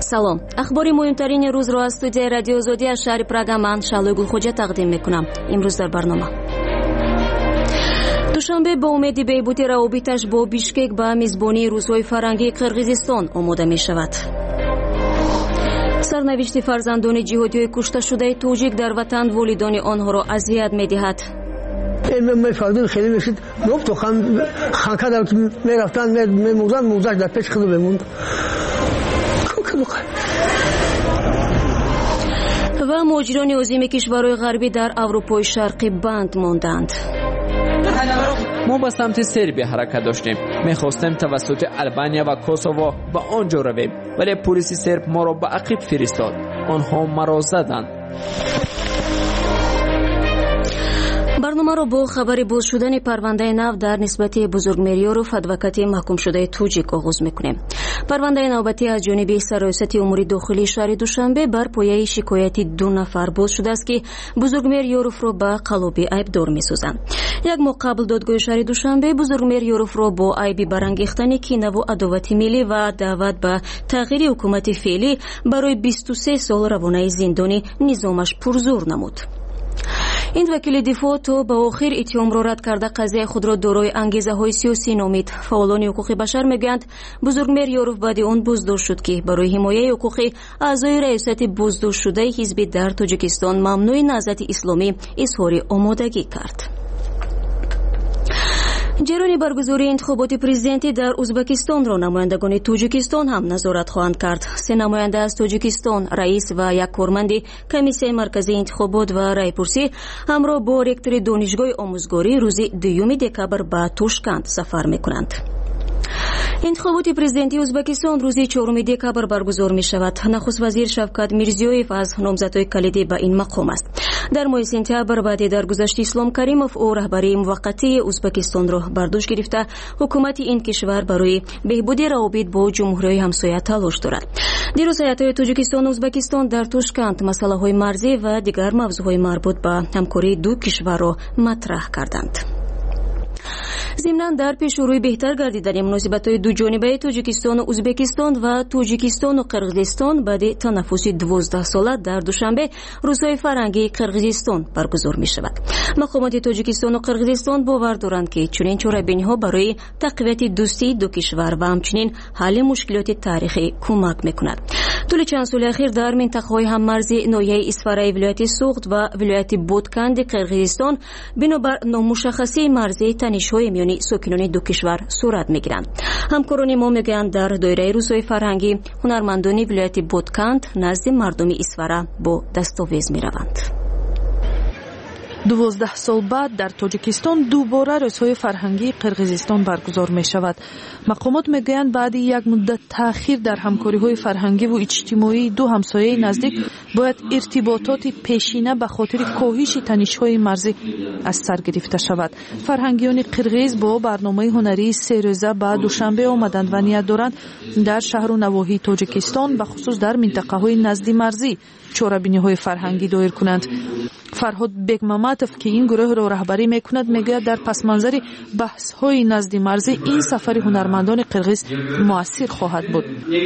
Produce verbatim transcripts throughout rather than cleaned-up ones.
салом. ахбори муҳимтарини рӯзро аз студияи радиои озодӣ аз шаҳри Прага ман Шалои Гулхоҷа тақдим мекунам. имрӯз дар барнома душанбе ба умеди беҳбуди равобиташ бо Бишкек ба мизбонии рӯзҳои фарҳангии Қирғизистон омода мешавад. сарнавишти фарзандони ҷиҳодиҳои кушташудаи тоҷик дар ватан волидони онҳоро азият медиҳад. من فردی خیلی میشید نوب تو خان خانکا در میرفتن میموندن موزش در پیش خود بموند و مهاجران عظیم کشورهای غربی در اروپای شرقی بند ماندند. ما به سمت سربی حرکت داشتیم. میخواستیم توسط آلبانیا و کوسوو به آنجا رویم، ولی پلیس سرب ما را به عقب فرستاد. آنها مرا زدند. барномаро бо хабари боз шудани парвандаи нав дар нисбати Бузургмериёров адвокати маҳкумшудаи тоҷик оғоз мекунем. парвандаи навбатӣ аз ҷониби сароясати умури дохилии шаҳри Душанбе бар пояи шикояти ду нафар боз шудааст ки Бузургмериёровро ба қалоби айбдор месозанд. як моҳ қабл додгоҳи шаҳри Душанбе Бузургмериёровро бо айби барангехтани кинаву адовати миллӣ ва даъват ба тағйири ҳукумати феълӣ барои бисту се сол равонаи зиндони низомаш пурзур намуд. این وکیل دفاع تو با آخر اتهام را رد کرده قضیه خود را دارای انگیزه‌های سیاسی نامید. فعالان حقوق بشر میگویند بزرگمریارov بعد آن بازداشت شد که برای حمایت حقوق اعضای ریاست بازداشت شده حزب در تاجیکستان ممنوع نهضت اسلامی اظهار آمادگی کرد. جریان برگزاری انتخابات پرزیدنتی در ازبکستان را نمایندگان تاجیکستان هم نظارت خواهند کرد. سه نماینده از تاجیکستان، رئیس و یک کارمند کمیسیون مرکزی انتخابات و رایپرسی همراه با رکتور دانشگاه آموزگاری روز دوم دکبر به توشکند سفر میکنند. انتخابات پرزیدنتی ازبکستان روز چهارم دکبر برگزار می شود. نخست وزیر شوکت میرزیویف از نامزدهای کلیدی به این مقام است. در ماه سپتامبر بعد درگذشت اسلام کریمов او رهبری موقتی ازبکستان را بر دوش گرفته حکومت این کشور برای بهبود روابط با جمهوری همسایه تلاش دارد. دیروز هیئت‌های تاجیکستان و ازبکستان در توشکند مسائل مرزی و دیگر موضوعات مربوط به همکاری دو کشور را مطرح کردند. ضمناً در پیش روی بهتر گردیدن مناسبت‌های دو جانبه تاجیکستان و ازبکستان و تاجیکستان و قرغیزستان بعد تنفس دوازده ساله در دوشنبه روزهای فرهنگی قرغیزستان برگزار می‌شود. مقامات تاجیکستان و قرغیزستان باور دارند که چنین چاره‌بینی‌ها برای تقویت دوستی دو کشور و همچنین حل مشکلات تاریخی کمک می‌کند. طول چند سال اخیر در منطقه‌های هم‌مرزی ناحیه اسفرای ولایت سوخت و ولایت بودکند قرغیزستان بنابر نامشخصی مرزی تنش‌های میان ساکنان دو کشور صورت میگیرند. همکاران ما میگویند در دایره روزهای فرهنگی هنرمندان ولایت بودکند نزد مردم اسفره با دستاویز میروند. دوازده سال بعد در تاجیکستان دوباره روزهای فرهنگی قرغیزستان برگزار می شود. مقامات می گویند بعد یک مدت تأخیر در همکاری های فرهنگی و اجتماعی دو همسایه نزدیک باید ارتباطات پیشینه به خاطر کاهش تنش‌های مرزی از سر گرفته شود. فرهنگیان قرغیز با برنامه هنری سه روزه به دوشنبه آمدند و نیت دارند در شهر و نواحی تاجیکستان به خصوص در منطقه های نزدی مرزی چاره‌بینی های فرهنگی دایر کنند. فرهاد بگمامتوف که این گروه را رهبری میکند میگوید در پس منظر بحث های نزدی مرزی این سفر هنرمندان قرغیز مؤثر خواهد بود.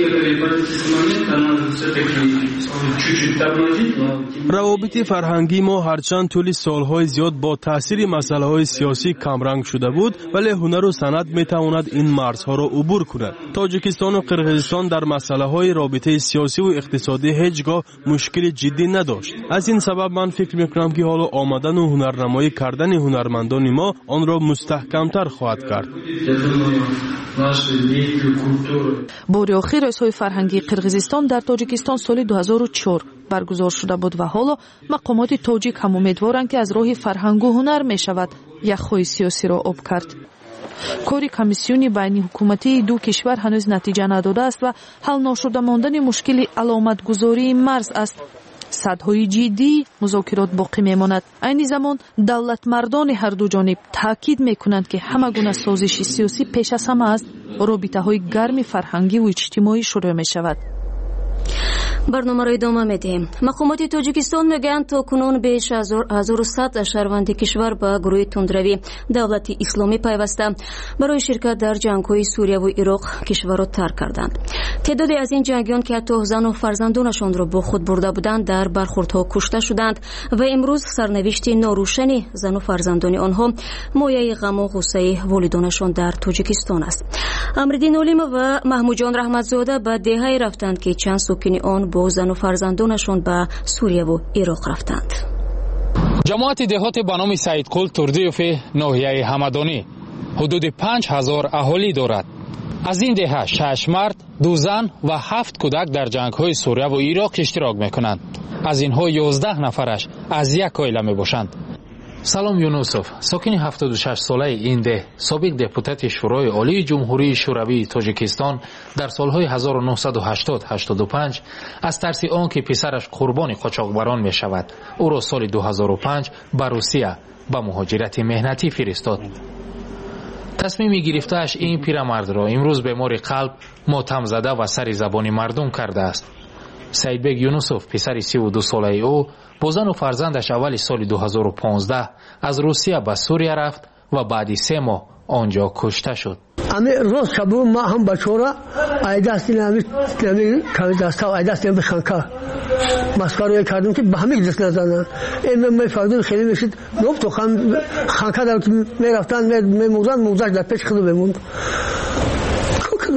روابط فرهنگی ما هرچند طول سالهای زیاد با تاثیر مسائل سیاسی کمرنگ شده بود، ولی هنر و صنعت میتواند این مرزها را عبور کند. تاجیکستان و قرغیزستان در مسائل رابطه سیاسی و اقتصادی هیچگاه مشکل جدی نداشت. از این سبب من فکر میکنم که حالا آمدن و هنرنمایی کردن هنرمندان ما آن را مستحکمتر خواهد کرد. بار آخر روزهای فرهنگی قرغیزستان در تاجیکستان سال دو هزار و چهار برگزار شده بود و حالا مقامات تاجیک هم امیدوارند که از راه فرهنگ و هنر می شود یخهای سیاسی را آب کرد. کاری کمیسیونی بین حکومتی دو کشور هنوز نتیجه نداده است و حل نشده ماندن مشکل علامت گذاری مرز است. صدهای جدی مذاکرات باقی میماند. این زمان دولت مردان هر دو جانب تاکید میکنند که همه گونه سازش سیاسی پیش از همه است رابطه های گرم فرهنگی و اجتماعی شروع می شود. برنامه را ادامه میدیم. مقامات تاجیکستان میگویند تا کنون بیش از هزار و صد شهروند کشور به گروه تندروی دولت اسلامی پیوسته برای شرکت در جنگ‌های سوریه و عراق کشور را ترک کردند. تعدادی از این جنگیان که حتی زن و فرزندانشان را با خود برده بودند در برخوردها کشته شدند و امروز سرنوشت ناروشنی زن و فرزندان آنها مایه غم و غصه والدانشان در تاجیکستان است. امردین علیم و محمود جان رحمتزاده به دهه‌ای رفتند که چند ساکن آن با زن و فرزندانشان به سوریه و عراق رفتند. جماعت دهات به نام سیدقل تردیوف ناحیه همدانی حدود پنج هزار اهالی دارد. از این دهه شش مرد، دو زن و هفت کودک در جنگ‌های سوریه و عراق اشتراک می‌کنند. از اینها یازده نفرش از یک عائله میباشند. سلام یونوسوف، ساکن هفتاد و شش ساله این ده، سابق دپوتات شورای عالی جمهوری شوروی تاجیکستان در سالهای هزار و نهصد و هشتاد هشتاد و پنج از ترس آنکه پسرش قربانی قاچاقبران می شود او را سال دو هزار و پنج به روسیه به مهاجرت مهنتی فرستاد. تصمیم گرفته‌اش این پیرمرد را امروز بیمار قلب ماتم زده و سر زبان مردم کرده است. سیدبگ یونوسوف پسر سی و دو ساله او با زن و فرزندش اول سال دو هزار و پانزده از روسیه به سوریه رفت و بعد سه ماه آنجا کشته شد. امی روز شبو ما هم بچورا ایداستی نمی نمی کمی دستا ایداستی نمی خانکا مسکارو کردیم که به همین دست نزدن. این من فردی خیلی میشد نوب تو خان خانکا در که میرفتن می موزن موزش در پیش خود بموند. کوکلو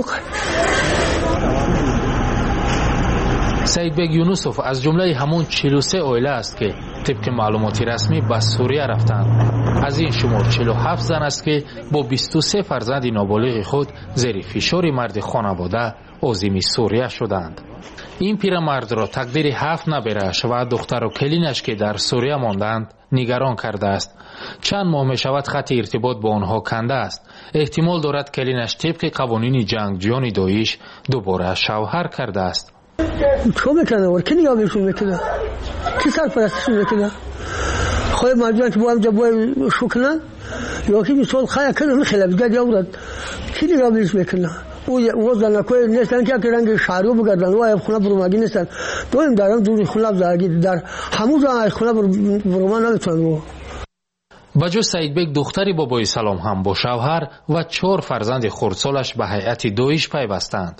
سیدبگ یونوسوف از جمله همون چهل و سه عائله است که طبق معلومات رسمی به سوریه رفتند. از این شمار چهل و هفت زن است که با بیست و سه فرزند نابالغ خود زیر فشار مرد خانواده عازم سوریه شدند. این پیرمرد را تقدیر هفت نبرش و دختر و کلینش که در سوریه ماندند نگران کرده است. چند ماه می شود خط ارتباط با آنها کنده است. احتمال دارد کلینش طبق قوانین جنگجویان داعش دوباره شوهر کرده است. چه میکنه ور کی نگاه میشه میکنه کی سرپرستش میکنه خود ماجرا که با هم جوای شوکنن یا کی میسول خیا کنه میخله بجد یورد کی نگاه میکنه او وزن کوی نیستن که رنگ شهرو بگردن و خونه بروماگی نیستن دویم دارم دور خونه زاگی در همون جا خونه بروما نمیتونن. بجو سیدبگ دختری بابای سلام هم با شوهر و چهار فرزند خردسالش به هیئت داعش پیوستند.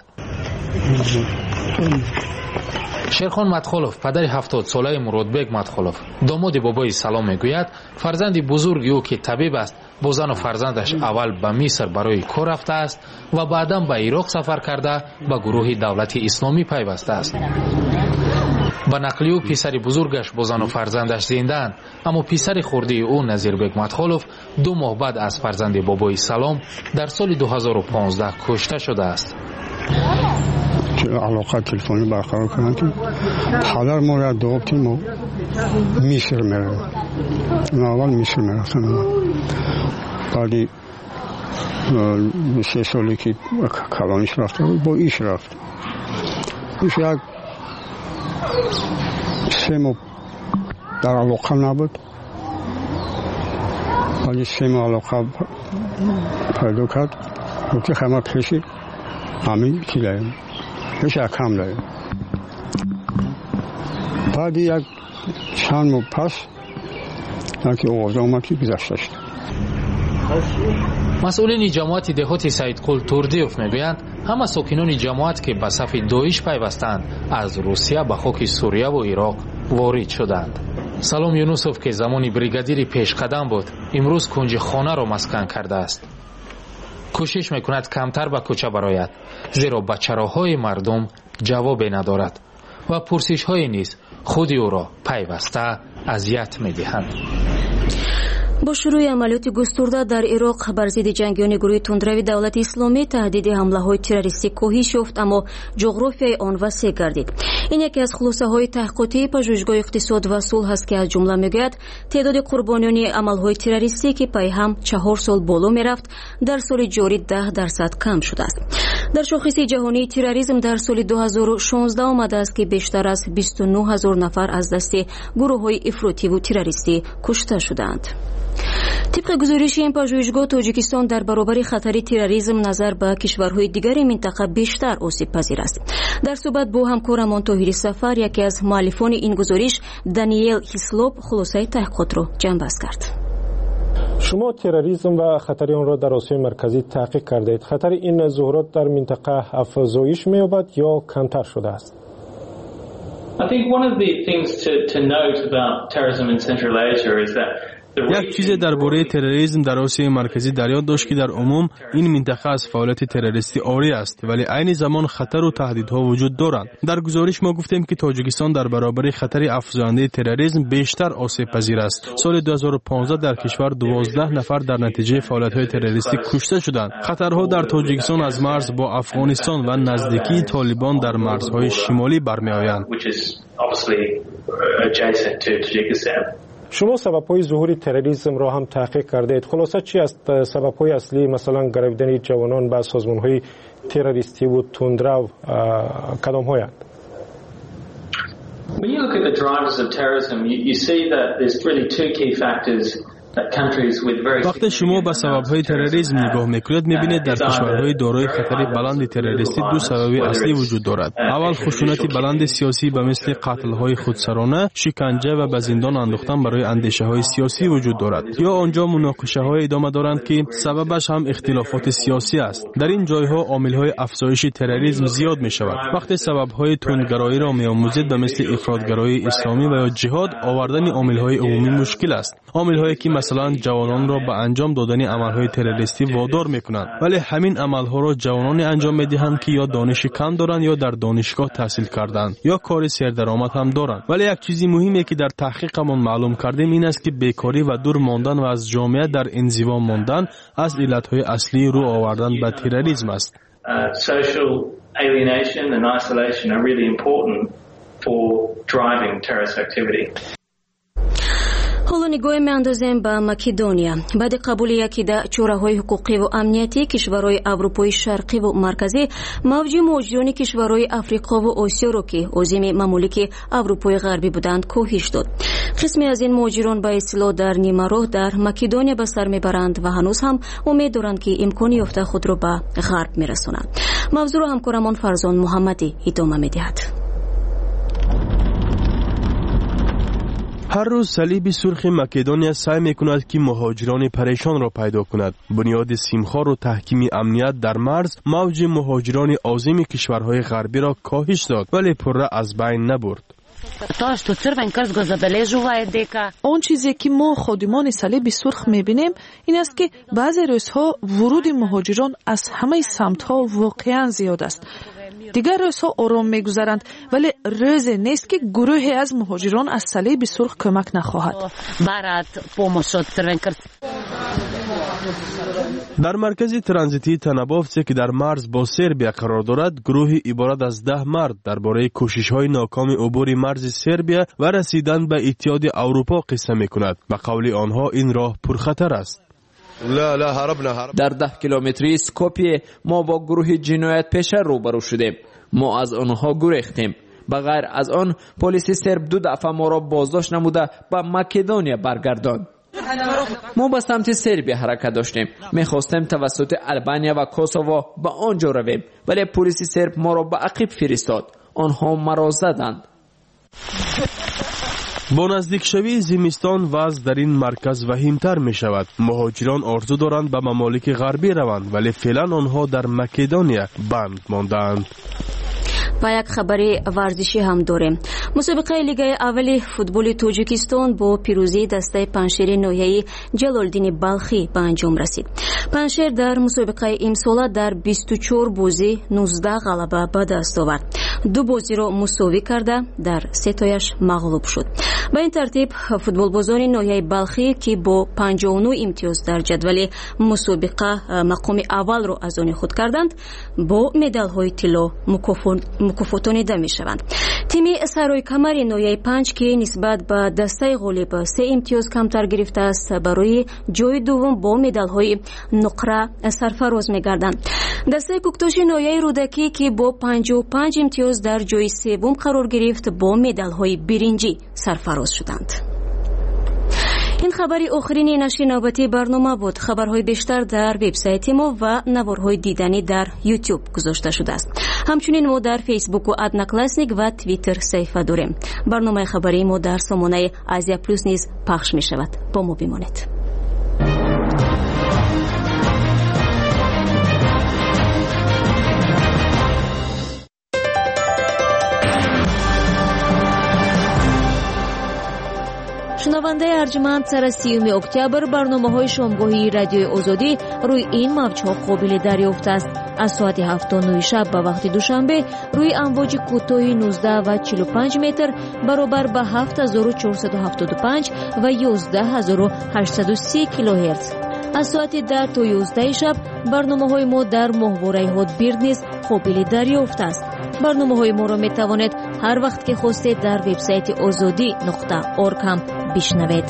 شیرخان مدخلوف پدر هفتاد ساله مرادبگ مدخلوف داماد بابای سلام میگوید فرزند بزرگی او که طبیب است با زن و فرزندش اول به مصر برای کار رفته است و بعدا به عراق سفر کرده به گروه دولت اسلامی پیوسته است. با نقلی او پسر بزرگش با زن و فرزندش زنده‌اند، اما پسر خردی او نظیربگ مدخلوف دو ماه بعد از فرزند بابای سلام در سال دو هزار و پانزده کشته شده است. علاقه تلفنی برقرار کردن که پدر ما را دوبتیم و مصر میرم اول مصر میرفتن بعدی سه سالی که کلانش رفته با ایش رفت ایش یک سه ماه در علاقه نبود ولی سه ماه علاقه پیدا کرد و که همه پیشی همین که داریم پیش اکم داریم. بعد یک چند ماه پس که اوضاع آمد که گذشته شد. مسئولین جماعت دهات سیدقل تردیوف میگویند همه ساکنان جماعت که به صف داعش پیوستند از روسیه به خاک سوریه و عراق وارد شدند. سلام یونوسوف که زمانی بریگادیر پیشقدم بود امروز کنج خانه را مسکن کرده است. کوشش میکند کمتر به کوچه برآید زیرا به چراهای مردم جواب ندارد و پرسش های نیز خود او را پیوسته اذیت میدهند. با شروع عملیات گسترده در عراق بر ضد جنگیان گروه تندروی دولت اسلامی تهدید حمله‌های تروریستی کاهش یافت اما جغرافیای آن وسیع گردید. این یکی از خلاصه‌های تحقیقاتی پژوهشگاه اقتصاد و صلح است که از جمله میگوید تعداد قربانیان عمل‌های تروریستی که پای هم چهار سال بالا میرفت در سال جاری ده درصد کم شده است. در شاخص جهانی تروریسم در سال دو هزار و شانزده آمده است که بیشتر از بیست و نه هزار نفر از دست گروه‌های افراطی و تروریستی کشته شدند. طبق گزارش این پژوهشگاه تاجیکستان در برابر خطر تروریسم نظر به کشورهای دیگر منطقه بیشتر آسیب پذیر است. در صحبت با همکارمان طاهری سفر یکی از مؤلفان این گزارش دانیل هیسلوب خلاصه تحقیقات را جمع‌بست کرد. شما تروریسم و خطر آن را در آسیای مرکزی تحقیق کردید. خطر این ظاهرات در منطقه افزایش می‌یابد یا کمتر شده است؟ I think one of the things to to note about terrorism in Central Asia is that یک چیز درباره تروریسم در آسیای مرکزی در یاد داشت که در عموم این منطقه از فعالیت تروریستی عاری است، ولی عین زمان خطر و تهدیدها وجود دارند. در گزارش ما گفتیم که تاجیکستان در برابر خطر افزاینده تروریسم بیشتر آسیب پذیر است. سال دو هزار و پانزده در کشور دوازده نفر در نتیجه فعالیت‌های تروریستی کشته شدند. خطرها در تاجیکستان از مرز با افغانستان و نزدیکی طالبان در مرزهای شمالی برمی‌آیند. شما سبب‌های ظهور تروریسم را هم تحقیق کردید. خلاصه چی است سبب‌های اصلی، مثلا گرویدن جوانان به سازمان‌های تروریستی و تندرو کدام‌هایند؟ When you look at the drivers of terrorism, you, you see that there's really two key factors. وقتی شما به سبب‌های تروریسم نگاه می‌کنید می‌بینید در کشورهای دارای خطر بلند تروریستی دو سبب اصلی وجود دارد. اول خشونت بلند سیاسی به مثل قتل‌های خودسرانه، شکنجه و به زندان انداختن برای اندیشه‌های سیاسی وجود دارد. یا آنجا مناقشه‌های ادامه دارند که سببش هم اختلافات سیاسی است. در این جای‌ها عامل‌های افزایش تروریسم زیاد می‌شود. وقتی سبب‌های تندگرایی را می‌آموزید به مثل افراطگرایی اسلامی و یا جهاد، آوردن عامل‌های عمومی مشکل است. عامل‌هایی که مثلا جوانان را به انجام دادن عملهای تروریستی وادار میکنند، ولی همین عملها را جوانان انجام میدهند که یا دانش کم دارند یا در دانشگاه تحصیل کردند یا کار سردرآمد هم دارند. ولی یک چیزی مهمی که در تحقیقمون معلوم کردیم این است که بیکاری و دور ماندن و از جامعه در انزوا ماندن از علتهای اصلی رو آوردن به تروریسم است. Social alienation and isolation are really important for driving terrorist activity. حالا نگاه می‌اندازیم به مکدونیا. بعد قبول یکی از چاره‌های حقوقی و امنیتی کشورهای اروپای شرقی و مرکزی، موج مهاجران کشورهای آفریقا و آسیا را که عضو ممالک اروپای غربی بودند کاهش داد. قسمی از این مهاجران به اصطلاح در نیمه راه در مکدونیا به سر میبرند و هنوز هم امید دارند که امکان یافته خود را به غرب میرسانند. موضوع را همکارمان فرزان محمدی ادامه می‌دهد. هر روز صلیب سرخ مکدونیا سعی میکند که مهاجران پریشان را پیدا کند. بنیاد سیمخوار و تحکیم امنیت در مرز موج مهاجران عازم کشورهای غربی را کاهش داد، ولی پره از بین نبرد. آن چیزی که ما خادمان صلیب سرخ میبینیم این است که بعضی روزها ورود مهاجران از همه سمت‌ها واقعا زیاد است. دیگر روزها آرام میگذرند، ولی روزی نیست که گروهی از مهاجران از صلیب سرخ کمک نخواهد. در مرکز ترانزیتی تنبافچه که در مرز با سربیا قرار دارد، گروهی عبارت از ده مرد درباره کوشش‌های ناکام عبور مرز سربیا و رسیدن به اتحاد اروپا قصه می‌کند. به قول آنها این راه پرخطر است. لا لا هربنا هرب. در ده کیلومتری سکوپیه ما با گروه جنایت پیشه روبرو شدیم. ما از آنها گریختیم. بغیر از آن پلیس سرب دو دفعه ما را بازداشت نموده به مکدونیا برگرداند. ما به سمت سربیا حرکت داشتیم. میخواستیم توسط آلبانیا و کوسوو به آنجا رویم، ولی پلیس سرب ما را به عقب فرستاد. آنها مرا زدند. با نزدیک شوی زمستان وضع در این مرکز وخیم‌تر می شود. مهاجران آرزو دارند به ممالک غربی روند، ولی فعلا آنها در مکدونیا بند ماندند. و یک خبر ورزشی هم داریم. مسابقه لیگ اول فوتبال تاجیکستان با پیروزی دسته پنشیر ناحیه جلالدین بلخی به انجام رسید. پنشیر در مسابقه امسال در بیست و چهار بازی نوزده غلبه به دست آورد. دو بازی را مساوی کرده در سه تایش مغلوب شد. به این ترتیب فوتبالبازان ناحیه بلخی که با پنجاه و نه امتیاز در جدول مسابقه مقام اول را از آن خود کردند، با مدال های طلا مکافاتانیده می شوند. تیم سرای کمر ناحیه پنج که نسبت به دسته غالب سه امتیاز کمتر گرفته است، برای جای دوم با مدال های نقره سرفراز می گردند. دسته کوکتاش ناحیه رودکی که با پنجاه و پنج امتیاز در جای سوم قرار گرفت، با مدال های برنجی سرفراز شدند. این خبری آخرین نشر نوبتی برنامه بود. خبرهای بیشتر در وبسایت ما و نوارهای دیدنی در یوتیوب گذاشته شده است. همچنین ما در فیسبوک و ادناکلاسنیک و توییتر صفحه داریم. برنامه خبری ما در سامانه آسیا پلاس نیز پخش می شود. با ما بمانید. شنونده ارجمند، سر سیوم اکتبر برنامه‌های شامگاهی رادیوی آزادی روی این موج‌ها قابل دریافت است. از ساعت هفت تا نه شب به وقت دوشنبه روی امواج کوتاه نوزده و چهل و پنج متر برابر به هفت هزار و چهارصد و هفتاد و پنج و یازده هزار و هشتصد و سی کیلوهرتز. از ساعت ده تا یازده شب برنامه‌های ما در ماهواره هاتبیرد نیز قابل دریافت است. برنامه‌های ما را می‌توانید هر وقت که خواستید در وبسایت آزادی نقطه اورگ هم بشنوید.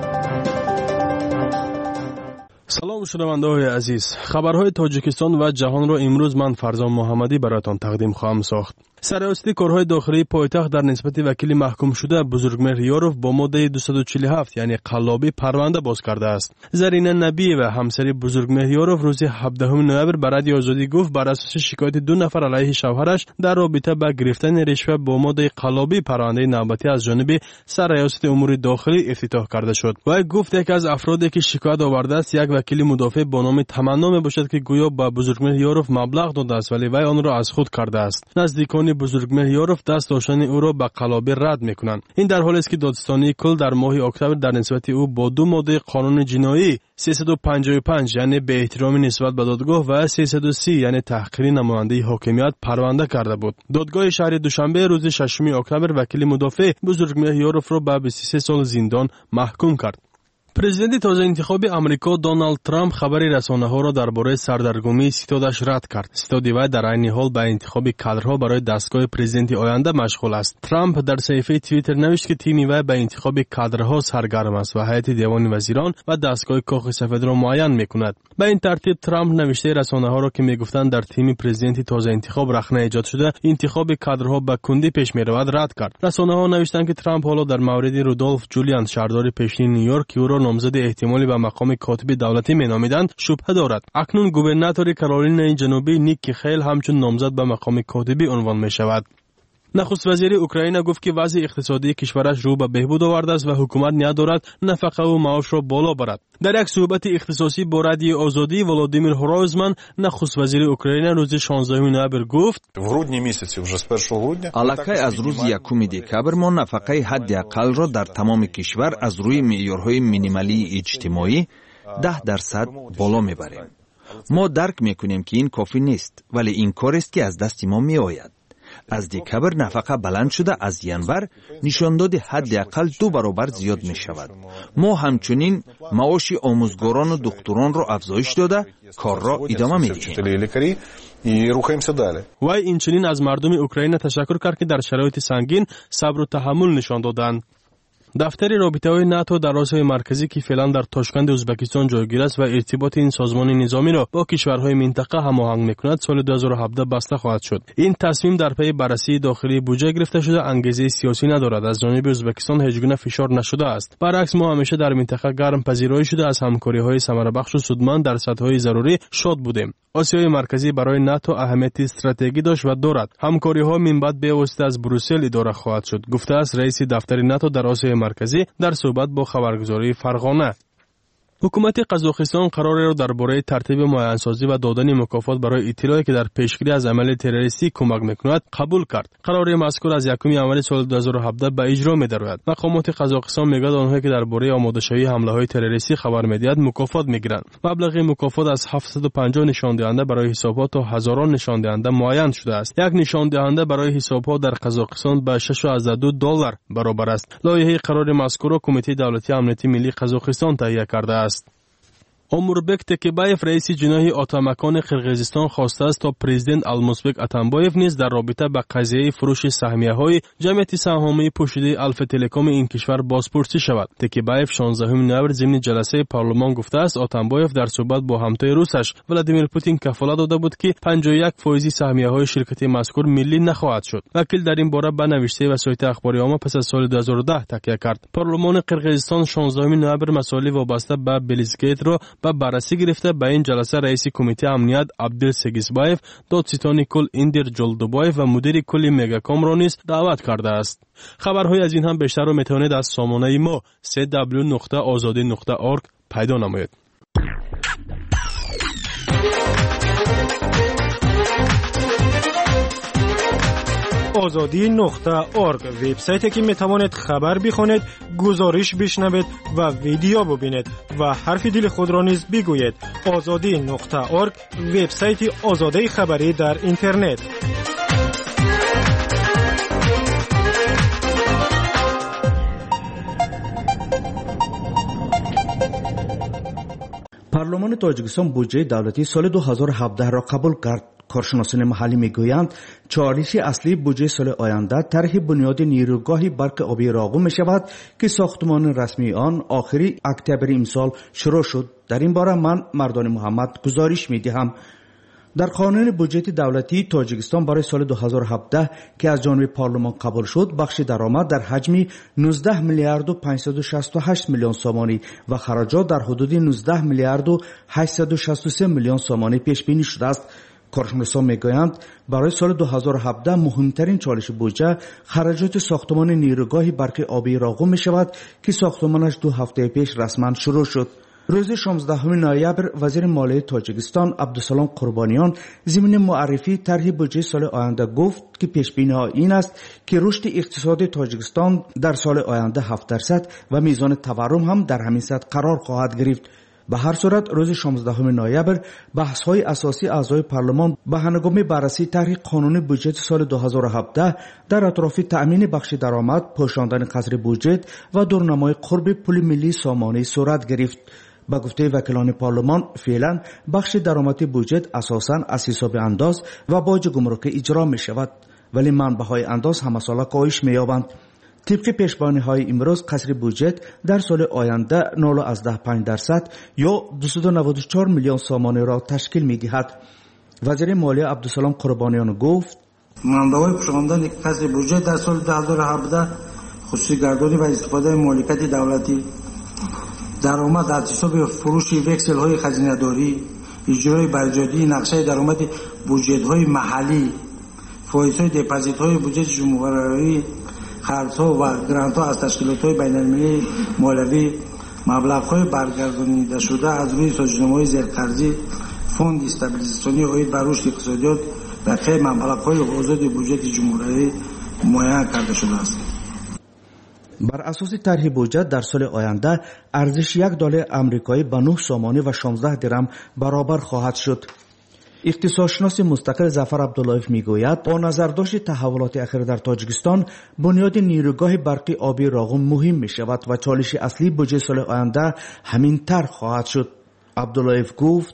سلام شنونده های عزیز، خبرهای تاجیکستان و جهان را امروز من فرزان محمدی براتان تقدیم خواهم ساخت. سرایسته کارهای داخلی پایتخت در نسبت وکیل محکوم شده بزرگمهر یاروف با ماده دویست و چهل و هفت یعنی قلابی پرونده باز کرده است. زرینه نبی و همسری بزرگمهر یاروف روز هفدهم نوامبر به رادیو آزادی گفت بر اساس شکایت دو نفر علیه شوهرش در رابطه با گرفتن رشوه با ماده قلابی پرونده نوبتی از جانب سرایسته امور داخلی افتتاح کرده شد. و گفت یک از افرادی که شکایت آورده است یک وکیل مدافع با نام تمنا میباشد که گویا با بزرگمهر یاروف مبلغ داده است ولی وی آن را از خود کرده است. نزدیکان بزرگمهر یاروف دست داشتن او را به قلابی رد میکنند. این در حالی است که دادستانی کل در ماه اکتبر در نسبت او با دو ماده قانون جنایی سیصد و پنجاه و پنج یعنی به احترامی نسبت به دادگاه و سیصد و سی یعنی تحقیر نماینده حاکمیت پرونده کرده بود. دادگاه شهر دوشنبه روز ششم اکتبر وکیل مدافع بزرگمهر یاروف را به بیست و سه سال زندان محکوم کرد. پرزیدنت تازه انتخابی آمریکا دونالد ترامپ خبری رسانه‌ها را درباره سردرگمی ستادش رد کرد. ستادی وی در عین حال به انتخاب کادرها برای دستگاه پرزیدنتی آینده مشغول است. ترامپ در صفحه توییتر نوشت که تیم وی به انتخاب کادرها سرگرم است و هیئت دیوان وزیران و دستگاه کاخ سفید را معین می‌کند. به این ترتیب ترامپ نوشته رسانه‌ها را که می‌گفتند در تیم پرزیدنتی تازه انتخاب رخنه ایجاد شده، انتخاب کادرها به کندی پیش می‌رود رد کرد. رسانه‌ها نوشتند که ترامپ حالا در مورد رودولف جولیان شهردار پیشین نیویورک که او را نامزد احتمالی به مقام کاتب دولتی مینامیدند شبهه دارد. اکنون گوبرناتور کارولینای جنوبی نیک خیل همچون نامزد به مقام کاتبی عنوان می شود. نخست وزیر اوکراین گفت که وضع اقتصادی کشورش رو به بهبود آورده است و حکومت نیاز دارد نفقه و معاش را بالا برد. در یک صحبت اختصاصی با رادیو آزادی ولادیمیر هرویزمن نخست وزیر اوکراین روز شانزدهم نوامبر گفت الکی از روز یکم دکبر ما نفقه حداقل را در تمام کشور از روی معیارهای مینیمالی اجتماعی ده درصد بالا میبریم. ما درک میکنیم که این کافی نیست ولی این کار است که از دست ما میآید. از دکبر نفقه بلند شده از ینور نشانداد حداقل دو برابر زیاد می شود. ما همچنین معاش آموزگاران و دکتران را افزایش داده کار را ادامه می دهیم. وی اینچنین از مردم اوکراین تشکر کرد که در شرایط سنگین صبر و تحمل نشان دادند. دفتر رابطه‌های ناتو در آسیای مرکزی که فعلا در تاشکند ازبکستان جایگیر است و ارتباط این سازمان نظامی را با کشورهای منطقه هماهنگ می‌کند سال دو هزار و هفده بسته خواهد شد. این تصمیم در پی بررسی داخلی بودجه گرفته شده انگیزه سیاسی ندارد. از جانب ازبکستان هیچ گونه فشار نشده است. برعکس ما همیشه در منطقه گرم پذیرایی شده از همکاری‌های ثمربخش و سودمند در سطح‌های ضروری شاد بودیم. آسیای مرکزی برای ناتو اهمیت استراتژیکی داشت و دارد. همکاری‌ها منبعث به واسطه از بروسل اداره خواهد شد. گفته است رئیس دفتر ناتو در آسیای مرکزی در صحبت با خبرگزاری فرغانه. حکومت قزاقستان قرار را درباره ترتیب معین‌سازی و دادن مکافات برای اطلاعی که در پیشگیری از عمل تروریستی کمک می‌کند قبول کرد. قرار مذکور از یکم ژانویه سال دو هزار و هفده به اجرا می‌درآید. مقامات قزاقستان می‌گویند آنها که درباره آماده‌شوی حمله‌های تروریستی خبر می‌دهند مکافات می‌گیرند. مبلغ مکافات از هفتصد و پنجاه نشان دهنده برای حسابات تا هزاران نشان دهنده معین شده است. یک نشان دهنده برای حسابات در قزاقستان به شش و دو دلار برابر است. لایحه قرار مذکور را کمیته دولتی امنیت ملی قزاقستان تهیه کرده است. омурбек текебаев раиси ҷиноҳи отамакони қирғизистон хостааст то президент алмусбек атамбоев низ дар робита ба қазияи фурӯши саҳмияҳои ҷамъияти саҳмомии пӯшидаи алфа телекоми ин кишвар бозпурсӣ шавад. Текебаев шонздаҳуми ноябр зимни ҷаласаи парлумон гуфтааст, Атамбоев дар суҳбат бо ҳамтои русаш Владимир Путин кафолат дода буд, ки панҷоҳ и як фоизи саҳмияҳои ширкати мазкур миллӣ нахоҳад шуд. вакил дар ин бора ба навиштаи васоити ахбори омма пас аз соли ду ҳазору даҳ такя кард. Парлумони қирғизистон шонздаҳуми ноябр масоили вобаста ба Белизгейтро ба баррасӣ гирифта, ба ин ҷаласа раиси кумитаи амният Абдил Сегизбаев, додситони кул Индир Ҷолдубоев ва мудири кулли Мегакомро низ даъват кардааст. хабарҳои аз ин ҳам бештарро метавонед аз сомонаи мо си дабл ю нуқта озодӣ нуқта орг пайдо намоед. озодӣ нуқта орг вебсайте ки метавонед хабар бихонед, гузориш бишнавед ва видео бубинед ва ҳарфи дили худро низ бигӯед. озодӣ нуқта орг вебсайти озодаи хабарӣ дар интернет. پارلمان تاجیکستان بودجه دولتی سال دو هزار و هفده را قبول کرد. کارشناسان محلی میگویند چالش اصلی بودجه سال آینده طرح بنیاد نیروگاه برق آبی راغو می شود که ساختمان رسمی آن آخری اکتبر امسال شروع شد. در این باره من مردان محمد گزارش می دهم. در قانون بودجه دولتی تاجیکستان برای سال دو هزار و هفده که از جانب پارلمان قبول شد، بخش درآمد در حجم نوزده میلیارد و پانصد و شصت و هشت میلیون سومانی و خراجات در حدود نوزده میلیارد و هشتصد و شصت و سه میلیون سومانی پیش بینی شده است. کارشناسان میگویند برای سال دو هزار و هفده مهمترین چالش بودجه خراجات ساختمان نیروگاه برق آبی راغو می شود که ساختمانش دو هفته پیش رسما شروع شد. روز شانزدهم نوامبر وزیر مالیه تاجیکستان عبدالسلام قربانیان ضمن معرفی طرح بودجه سال آینده گفت که پیش بینی ها این است که رشد اقتصاد تاجیکستان در سال آینده هفت درصد و میزان تورم هم در همین سطح قرار خواهد گرفت. به هر صورت روز شانزدهم نوامبر بحث های اساسی اعضای پارلمان به هنگام بررسی طرح قانون بودجه سال دو هزار و هفده در اطراف تأمین بخش درآمد، پوشاندن قدر بودجه و دورنمای قرب پول ملی سامانه صورت گرفت. با گفته وکیلان پارلمان فعلا بخش درآمدی بودجه اساساً از حساب انداز و باج گمرکی اجرا می شود، ولی منبع‌های انداز همه ساله کاهش می یابند. طبق پیشبینی‌های امروز قصر بودجه در سال آینده نود و پنج درصد یا دویست و نود و چهار میلیون سامانه را تشکیل می‌دهد. وزیر مالیه عبدالسلام قربانیان گفت منبع‌های پوشاندن قصر بودجه در سال دو هزار و هفده خصوصی‌گردانی و استفاده مالکیت دولتی، درآمد از حساب فروش وکسل‌های خزینه‌داری، اجرای برجاتی نقشه درآمد بودجه‌های محلی، فایزهای دپازیت‌های بودجه جمهوری، خرج‌ها و گرانت‌ها از تشکیلات‌های بین‌المللی مالیوی، مبلغ‌های برگردانیده شده از روی سازمان‌های زیرقرضی، فوند استابیلیزاسیونی عاید بر رشد اقتصادیات و بقیه مبلغ‌های آزاد بودجه جمهوری معین کرده شده است. بر اساس طرح بودجه در سال آینده ارزش یک دلار آمریکایی به نه سامانه و شانزده درم برابر خواهد شد. اقتصادشناس مستقل ظفر عبداللهیف میگوید با نظرداشت تحولات اخیر در تاجیکستان بنیاد نیروگاه برقی آبی راغون مهم می شود و چالش اصلی بودجه سال آینده همین طرح خواهد شد. عبداللهیف گفت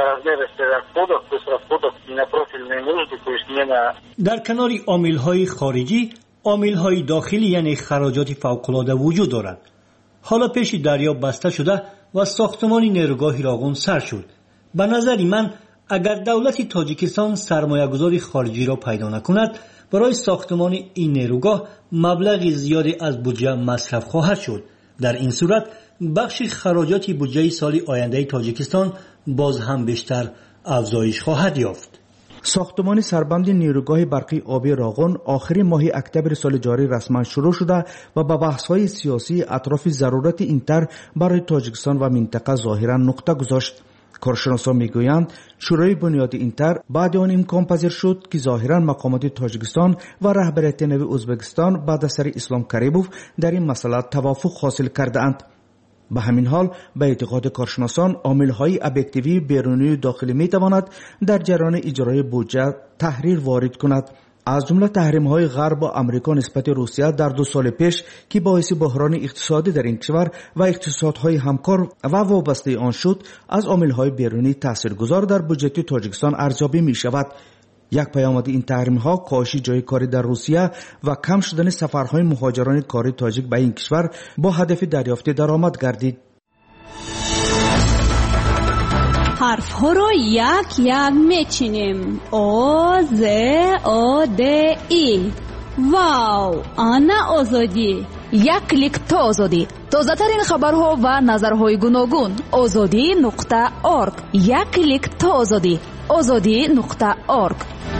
در کنار عامل‌های خارجی عامل‌های داخلی یعنی خراجات فوق‌العاده وجود دارد. حالا پیش دریا بسته شده و ساختمان نیروگاه راغون سر شد. به نظر من اگر دولت تاجیکستان سرمایه‌گذاری خارجی را پیدا نکند، برای ساختمان این نیروگاه مبلغ زیادی از بودجه مصرف خواهد شد. در این صورت بخش خراجات بودجه سال آینده تاجیکستان باز هم بیشتر افزایش خواهد یافت. ساختمان سربند نیروگاه برقی آبی راغون آخر ماه اکتبر سال جاری رسما شروع شده و با بحث‌های سیاسی اطراف ضرورت این طرح برای تاجیکستان و منطقه ظاهراً نقطه گذاشت. کارشناسان میگویند شروع بنیاد این طرح بعد آن امکان پذیر شد که ظاهراً مقامات تاجیکستان و رهبریت نوی ازبکستان بعد از سر اسلام کریموف در این مسئله توافق حاصل کرده‌اند. به همین حال به اعتقاد کارشناسان عامل‌های ابجکتیوی بیرونی و داخلی میتواند در جریان اجرای بودجه تحریر وارد کند. از جمله تحریم‌های غرب و آمریکا نسبت روسیه در دو سال پیش که باعث بحران اقتصادی در این کشور و اقتصادهای همکار و وابسته آن شد، از عامل‌های بیرونی تاثیرگذار در بودجه تاجیکستان ارزیابی می‌شود. یک پیامد این تحریم‌ها کاهش جای کاری در روسیه و کم شدن سفرهای مهاجران کاری تاجیک به این کشور با هدف دریافت درآمد گردید. حرف ها رو یک یک میچینیم. او ز او د ای. واو، آنا آزادی. یک کلیک تا آزادی. تازه ترین خبرها و نظرهای گوناگون. آزادی نقطه اورگ. یک کلیک تا آزادی. آزادی نقطه اورگ.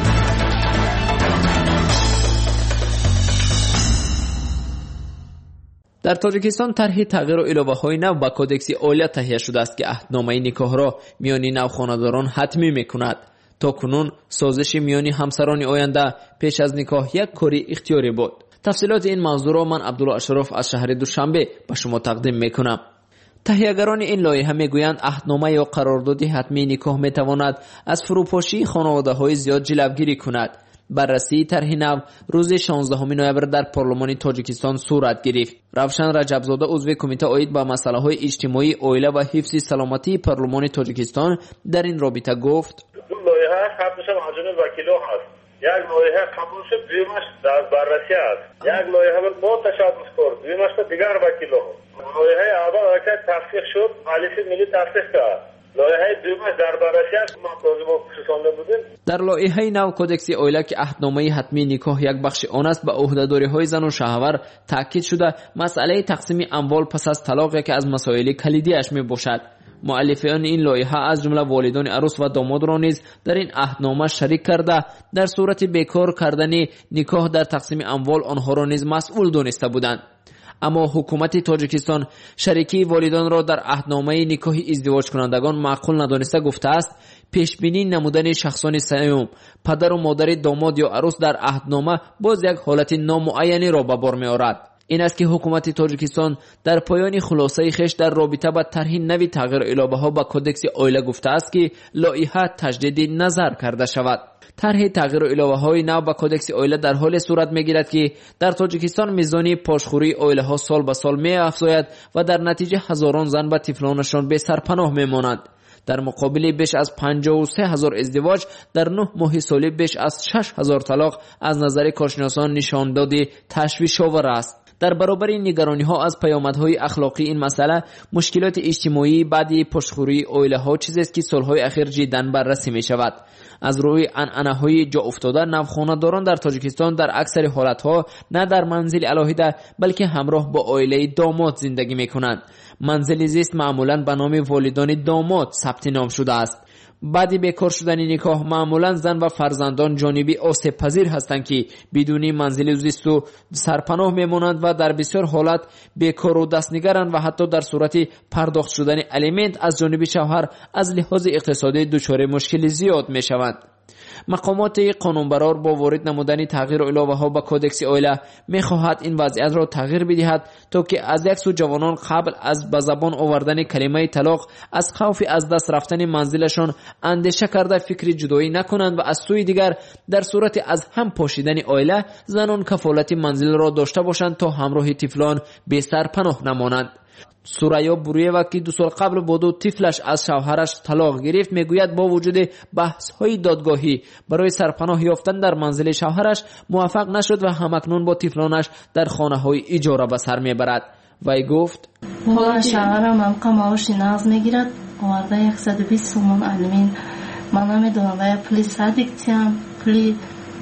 در تاجیکستان طرح تغییر و اضافه‌های نو به کودکس اولیه تهیه شده است که عهدنامه نکاح را میان نوخانه‌داران حتمی می‌کند. تا کنون سازش میان همسران آینده پیش از نکاح یک کاری اختیاری بود. تفصیلات این موضوع را من عبدالله اشرف از شهر دوشنبه به شما تقدیم می‌کنم. تهیه‌گران این لایحه میگویند عهدنامه یا قرارداد حتمی نکاح می‌تواند از فروپاشی خانواده‌های زیاد جلوگیری کند. بررسی طرح نو روز شانزدهم نوامبر در پارلمان تاجیکستان صورت گرفت. روشن رجبزاده عضو کمیته عاید به مسائل اجتماعی، عائله و حفظ سلامتی پارلمان تاجیکستان در این رابطه گفت: دو لایحه قبلش هم حجم وکیلا هست. یک لایحه قبول شد، دویمش در بررسی است. یک لایحه با تشابه کرد، دویمش دیگر وکیلا. لایحه اول که تصدیق شد، مجلس ملی تصدیق کرد. لایحه دومش در بررسی است. ما توضیح پرسانده بودیم. در لایحه نو کودکس اولیه که عهدنامه حتمی نکاح یک بخش آن است، به عهده‌داری‌های زن و شوهر تاکید شده مسئله تقسیم اموال پس از طلاق که از مسائل کلیدی‌اش میباشد. مؤلفان این لایحه از جمله والدان عروس و داماد را نیز در این عهدنامه شریک کرده در صورت بیکار کردن نکاح در تقسیم اموال آنها را نیز مسئول دانسته بودند. اما حکومت تاجیکستان شریکی والدان را در عهدنامه نکاح ازدواج کنندگان معقول ندانسته گفته است پیش بینی نمودن شخصان سیوم، پدر و مادر داماد یا عروس در عهدنامه باز یک حالت نامعینی را به بار می‌آورد. این است که حکومت تاجیکستان در پایان خلاصه خیش در رابطه با طرح نوی تغییر الابه‌ها به کودکس اولیه گفته است که لایحه تجدید نظر کرده شود. طرح تغییر الابه‌های نو به کودکس اولیه در حال صورت می‌گیرد که در تاجیکستان میزان پاشخوری اولیه‌ها سال به سال می‌افزاید و در نتیجه هزاران زن و طفلانشان به سرپناه می‌مانند. در مقابل بیش از پنجاه و سه هزار ازدواج در نه ماه سالی بیش از شش هزار طلاق از نظر کارشناسان نشان داده تشویش‌آور است. در برابر نگرانی ها از پیامدهای اخلاقی این مسئله، مشکلات اجتماعی بعد پشتخوری اولیه ها چیزی است که سالهای اخیر جداً بررسی می شود. از روی عنعنه‌های جا افتاده، نوخانه‌داران در تاجیکستان در اکثر حالتها نه در منزل علاهیده بلکه همراه با عائله داماد زندگی می کنند. منزل زیست معمولاً به نام والدان داماد ثبت نام شده است. بعد بیکار شدن نکاح معمولا زن و فرزندان جانبی آسیب پذیر هستند که بدون منزل زیست و سرپناه میمانند و در بسیار حالت بیکار و دستنگرند و حتی در صورت پرداخت شدن الیمنت از جانب شوهر از لحاظ اقتصادی دچار مشکل زیاد میشوند. مقامات قانونبرار با وارد نمودن تغییر الابه‌ها به کودکس اولیه می‌خواهد این وضعیت را تغییر بدهد تا که از یک سو جوانان قبل از به زبان آوردن کلمه طلاق از خوف از دست رفتن منزلشان اندیشه کرده فکر جدایی نکنند و از سوی دیگر در صورت از هم پاشیدن اولیه زنان کفالت منزل را داشته باشند تا همراه طفلان به سر پناه نمانند. سوریا بوریوا که دو سال قبل با دو طفلش از شوهرش طلاق گرفت میگوید با وجود بحث های دادگاهی برای سرپناه یافتن در منزل شوهرش موفق نشد و همکنون با طفلانش در خانه های اجاره به سر میبرد. وی گفت حالا شوهرم هم قماش ناز میگیرد آورده صد و بیست سومن علمین من نمیدونم و پلی صدیقتیم پلی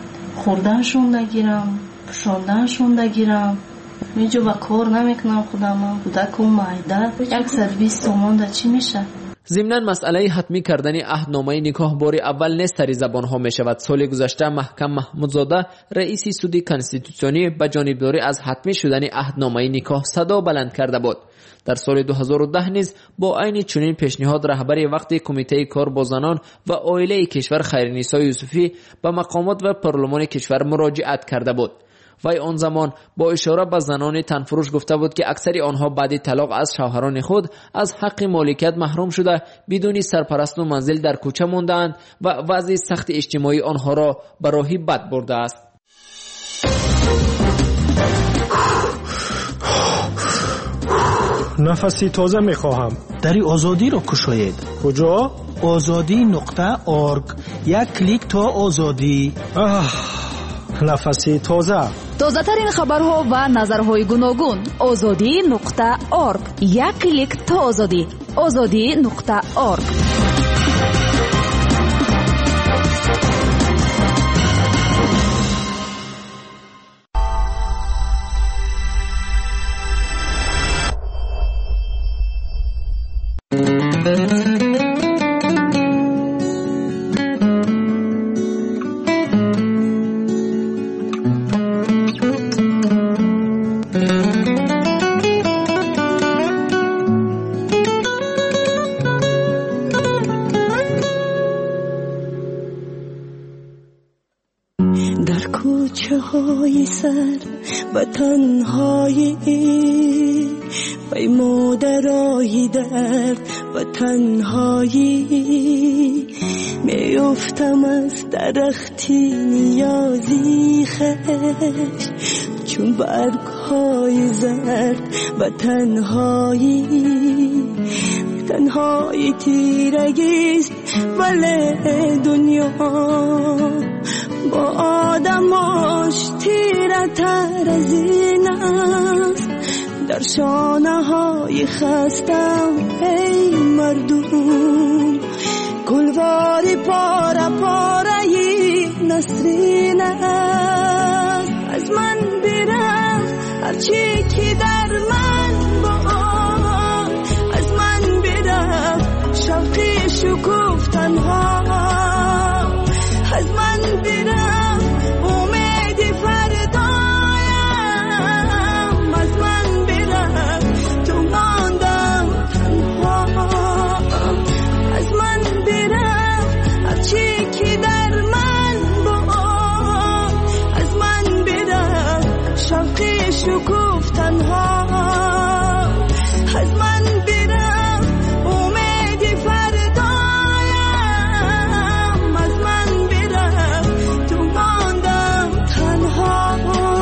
خوردنشون نگیرم پشاندنشون نگیرم میجو با کار نمیکنم خودم بودک و معیده یک صد و بیست تومان دا چی میشه؟ ضمناً مسئله حتمی کردن عهدنامه نکاح بار اول نیست سری زبان ها می شود. سال گذشته محکم محمودزاده رئیس سود کنستیتوسیونی به جانبداری از حتمی شدن عهدنامه نکاح صدا بلند کرده بود. در سال دو هزار و ده نیز با عین چنین پیشنهاد رهبر وقت کمیته کار با زنان و عائله کشور خیرنسا یوسفی به مقامات و پارلمان کشور مراجعت کرده بود. وی آن زمان با اشاره به زنان تنفروش گفته بود که اکثر آنها بعد طلاق از شوهران خود از حق مالکیت محروم شده بدون سرپرست و منزل در کوچه ماندند و وضع سخت اجتماعی آنها را به راهی بد برده است. نفسی تازه میخواهم. دری آزادی را کشاید. کجا؟ آزادی نقطه آرگ. یک کلیک تا آزادی. نفسی تازه. تازه ترین خبرها و نظرهای گوناگون. آزادی نقطه آرگ. یک کلیک تا آزادی. آزادی نقطه آرگ. در کوچه های سر و تنهایی پیمودرای درد و تنهایی میافتم از درختی نیازی خش چون برگ های زرد و تنهایی تنهایی تیرگیست ولی دنیا با آدماش تیره تر از این است در شانه های خستم ای مردم گلواری پاره پاره نسرین است از من برفت هرچی که در من با از من برفت شوقی شکوفتن ها از من برفت امید فردایم از من برفت تو ماندم تنها از من برفت هرچی که در من بود از من برفت شوقی شکوفتن ها از من برفت امید فردایم از من برفت تو ماندم تنها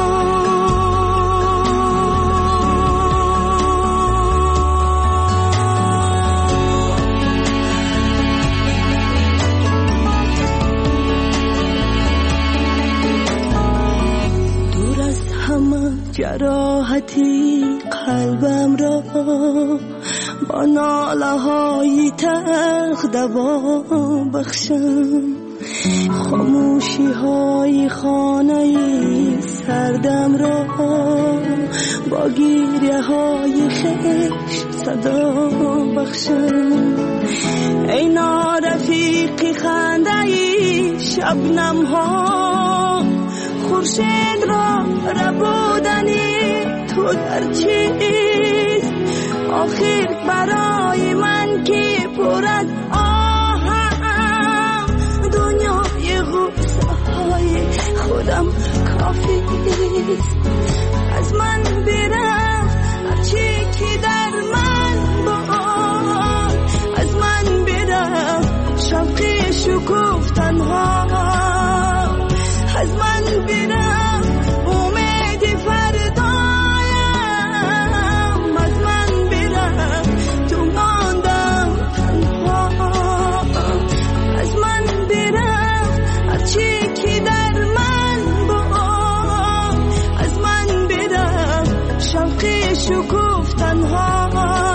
دور از همه جراحتی قلبم را با ناله های تلخ دوا بخشم خاموشی های خانه سردم را با گیریه های خشت صدا بخشم ای نارفیقی خنده شبنم ها خورشید را ربودنی تو در چیست آخر برای من که پرد آهم دنیای غصه های خودم کافیست از من برفت هرچی که در من بود از من برفت شوقی شکوفتن ها از من برفت امید فردایم از من برفت تو ماندم تنها از من برفت هرچی که در من بود از من برفت شوقی شکوفتن ها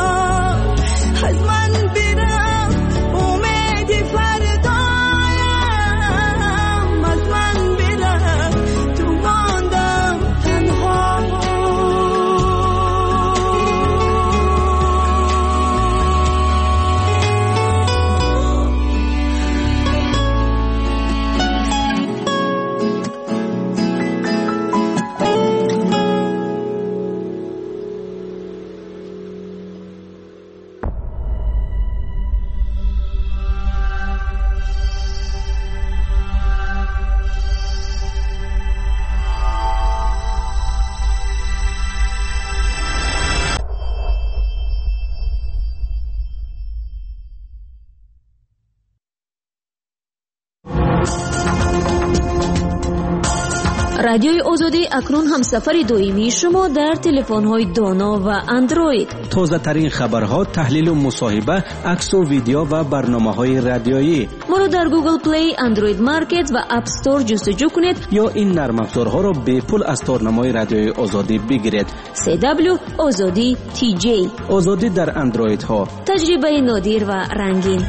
رادیوی آزادی اکنون همسفر دائمی شما در تلفن‌های دانا و اندروید. تازه ترین خبرها، تحلیل و مصاحبه، عکس و ویدیو و برنامه‌های رادیویی. ما را در گوگل پلی، اندروید مارکت و اپ استور جستجو کنید یا این نرم افزارها را به پول از تارنمای رادیوی آزادی بگیرید. سی دبلیو آزادی تی جی. آزادی در اندروید ها. تجربه نادر و رنگین.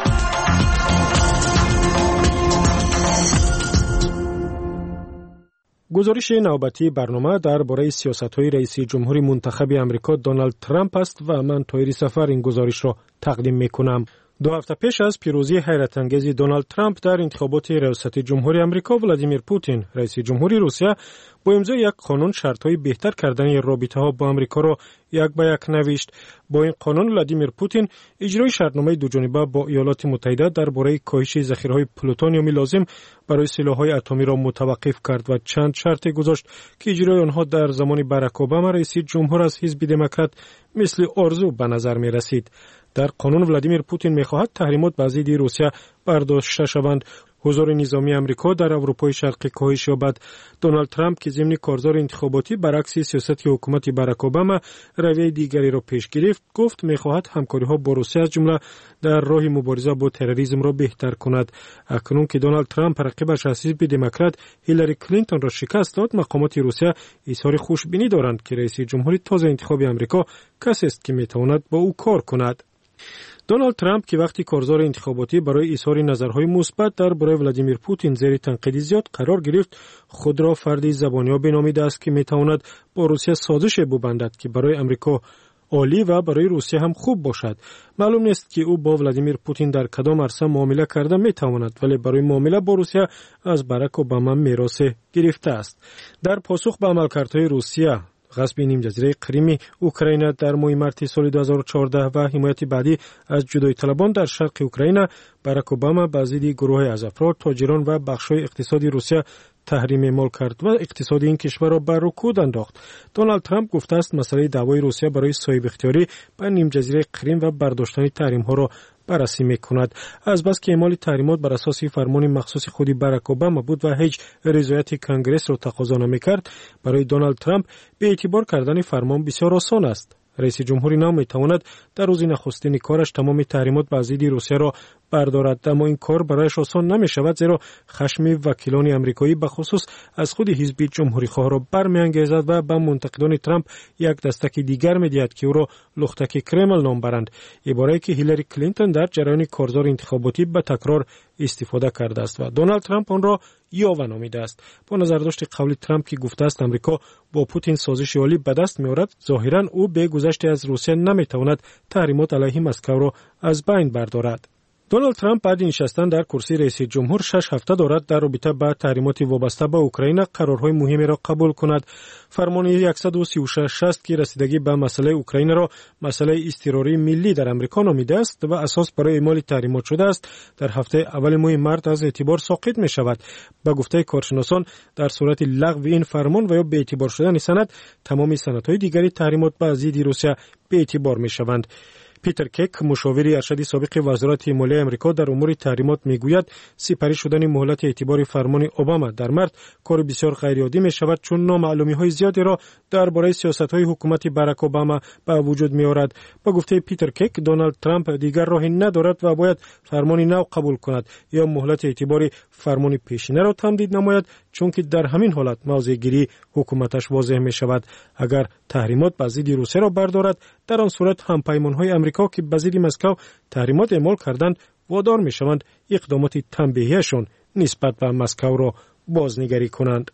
گزارش نوبتی برنامه درباره سیاست‌های رئیس جمهور منتخب آمریکا دونالد ترامپ است و من طاهر سفر این گزارش را تقدیم می‌کنم. دو هفته پیش از پیروزی حیرت انگیز دونالد ترامپ در انتخابات ریاست جمهوری آمریکا، ولادیمیر پوتین رئیس جمهوری روسیه با امضای یک قانون شرط‌های بهتر کردن رابطه‌ها با آمریکا را یک به یک نوشت. با این قانون ولادیمیر پوتین اجرای شرطنامه دوجانبه با ایالات متحده درباره کاهش ذخیره‌های پلوتونیوم لازم برای سلاح‌های اتمی را متوقف کرد و چند شرط گذاشت که اجرای آنها در زمان باراک اوباما رئیس جمهور از حزب دموکرات مثل آرزو به نظر می‌رسید. در قانون ولادیمیر پوتین می‌خواهد تحریمات بر ضد روسیه برداشته شوند. حضور نظامی آمریکا در اروپای شرقی کاهش یابد. دونالد ترامپ که ضمن کارزار انتخاباتی برعکس سیاست حکومت باراک اوباما رویه دیگری را پیش گرفت، گفت می‌خواهد همکاری‌ها با روسیه از جمله در راه مبارزه با تروریسم را بهتر کند. اکنون که دونالد ترامپ رقیبش از حزب دموکرات هیلاری کلینتون را شکست داد، مقامات روسیه اظهار خوشبینی دارند که رئیس جمهور تازه انتخابی آمریکا کسی است که می‌تواند با او کار کند. دونالد ترامپ که وقتی کارزار انتخاباتی برای اظهار نظرهای مثبت درباره ولادیمیر پوتین زیر تنقید زیاد قرار گرفت، خود را فردی زبانیاب نامیده است که میتواند با روسیه سازش ببندد که برای آمریکا عالی و برای روسیه هم خوب باشد. معلوم نیست که او با ولادیمیر پوتین در کدام عرصه معامله کرده میتواند، ولی برای معامله با روسیه از باراک اوباما میراث گرفته است. در پاسخ به عملکردهای روسیه غصب نیم جزیره کریم اوکراین در ماه مارس سال دو هزار و چهارده و حمایت بعدی از جدایی طلبان در شرق اوکراین، باراک اوباما با ضد گروه از افراد، تاجران و بخش‌های اقتصادی روسیه تحریم اعمال کرد و اقتصاد این کشور را بر رکود انداخت. دونالد ترامپ گفته است مسئله دعوای روسیه برای صاحب اختیاری به نیم جزیره کریم و برداشتن تحریم‌ها را بررسی می‌کند. از بس که اعمال تحریمات بر اساس فرمان مخصوص خود باراک اوباما بود و هیچ رضایت کنگره را تقاضا نمی‌کرد، برای دونالد ترامپ به اعتبار کردن فرمان بسیار آسان است. رئیس جمهوری نام می‌تواند در روز نخستین کارش تمام تحریمات بر ضد روسیه را بردارد، اما این کار برایش آسان نمی‌شود، زیرا خشم وکیلان آمریکایی به خصوص از خود حزب جمهوری‌خواه را برمی‌انگیزد و به منتقدان ترامپ یک دستک دیگر می‌دهد که او را لختک کرمل نام برند، عباره‌ای که هیلاری کلینتون در جریان کارزار انتخاباتی به تکرار استفاده کرده است و دونالد ترامپ آن را یاوه نامیده است. با نظرداشت قول ترامپ که گفته است آمریکا با پوتین سازش عالی به دست می‌آورد، ظاهراً او به گذشته از روسیه نمی‌تواند تحریمات علیه مسکو را از بین بردارد. دونالد ترامپ بعد نشستن در کرسی رئیس جمهور شش هفته دارد در رابطه با تحریمات وابسته به اوکراین قرارهای مهمی را قبول کند. فرمان صد و سی و شش است که رسیدگی به مسئله اوکراین را مسئله اضطراری ملی در آمریکا نامیده است و اساس برای اعمال تحریمات شده است. در هفته اول ماه مارس از اعتبار ساقط می شود. با گفته کارشناسان در صورت لغو این فرمان و یا به اعتبار شدن سند، تمام سندهای دیگری تحریمات به ضد روسیه به اعتبار می شوند. پیتر کیک، مشاور ارشد سابق وزارت مالیه آمریکا در امور تحریمات میگوید سپری شدن مهلت اعتبار فرمان اوباما در مارس کار بسیار غیرعادی می شود، چون نامعلومی‌های زیادی را درباره سیاست‌های حکومت باراک اوباما به وجود می‌آورد. با گفته پیتر کیک، دونالد ترامپ دیگر راهی ندارد و باید فرمان نو قبول کند یا مهلت اعتبار فرمان پیشینه را تمدید نماید، چون که در همین حالت موضع‌گیری حکومتش واضح می شود. اگر تحریمات به ضد روسیه را بردارد، در آن صورت هم پیمان‌های آمریکا که به ضد مسکو تحریمات اعمال کردند وادار می شوند اقدامات تنبیهیشان نسبت به مسکو را بازنگری کنند.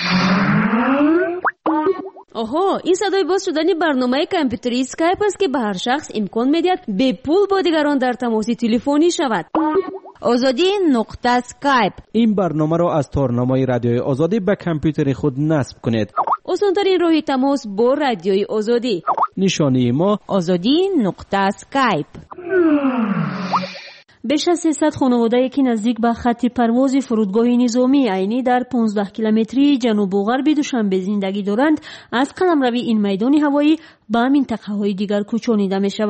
آها، این صدای باز شدن برنامه کامپیوتری اسکایپ است که به هر شخص امکان می‌دهد به پول با دیگران در تماس تلفنی شود. آزادی نقطه اسکایپ. این برنامه را از تارنمای رادیوی آزادی به کامپیوتر خود نصب کنید. آسان‌ترین راه تماس با رادیوی آزادی. نشانی ما آزادی نقطه اسکایپ. بیش از سیصد خانواده که نزدیک به خط پرواز فرودگاه نظامی عینی در پانزده کیلومتری جنوب و غرب دوشنبه زندگی دارند، از قلمروی این میدان هوایی به منطقه‌های دیگر کوچانیده می‌شوند.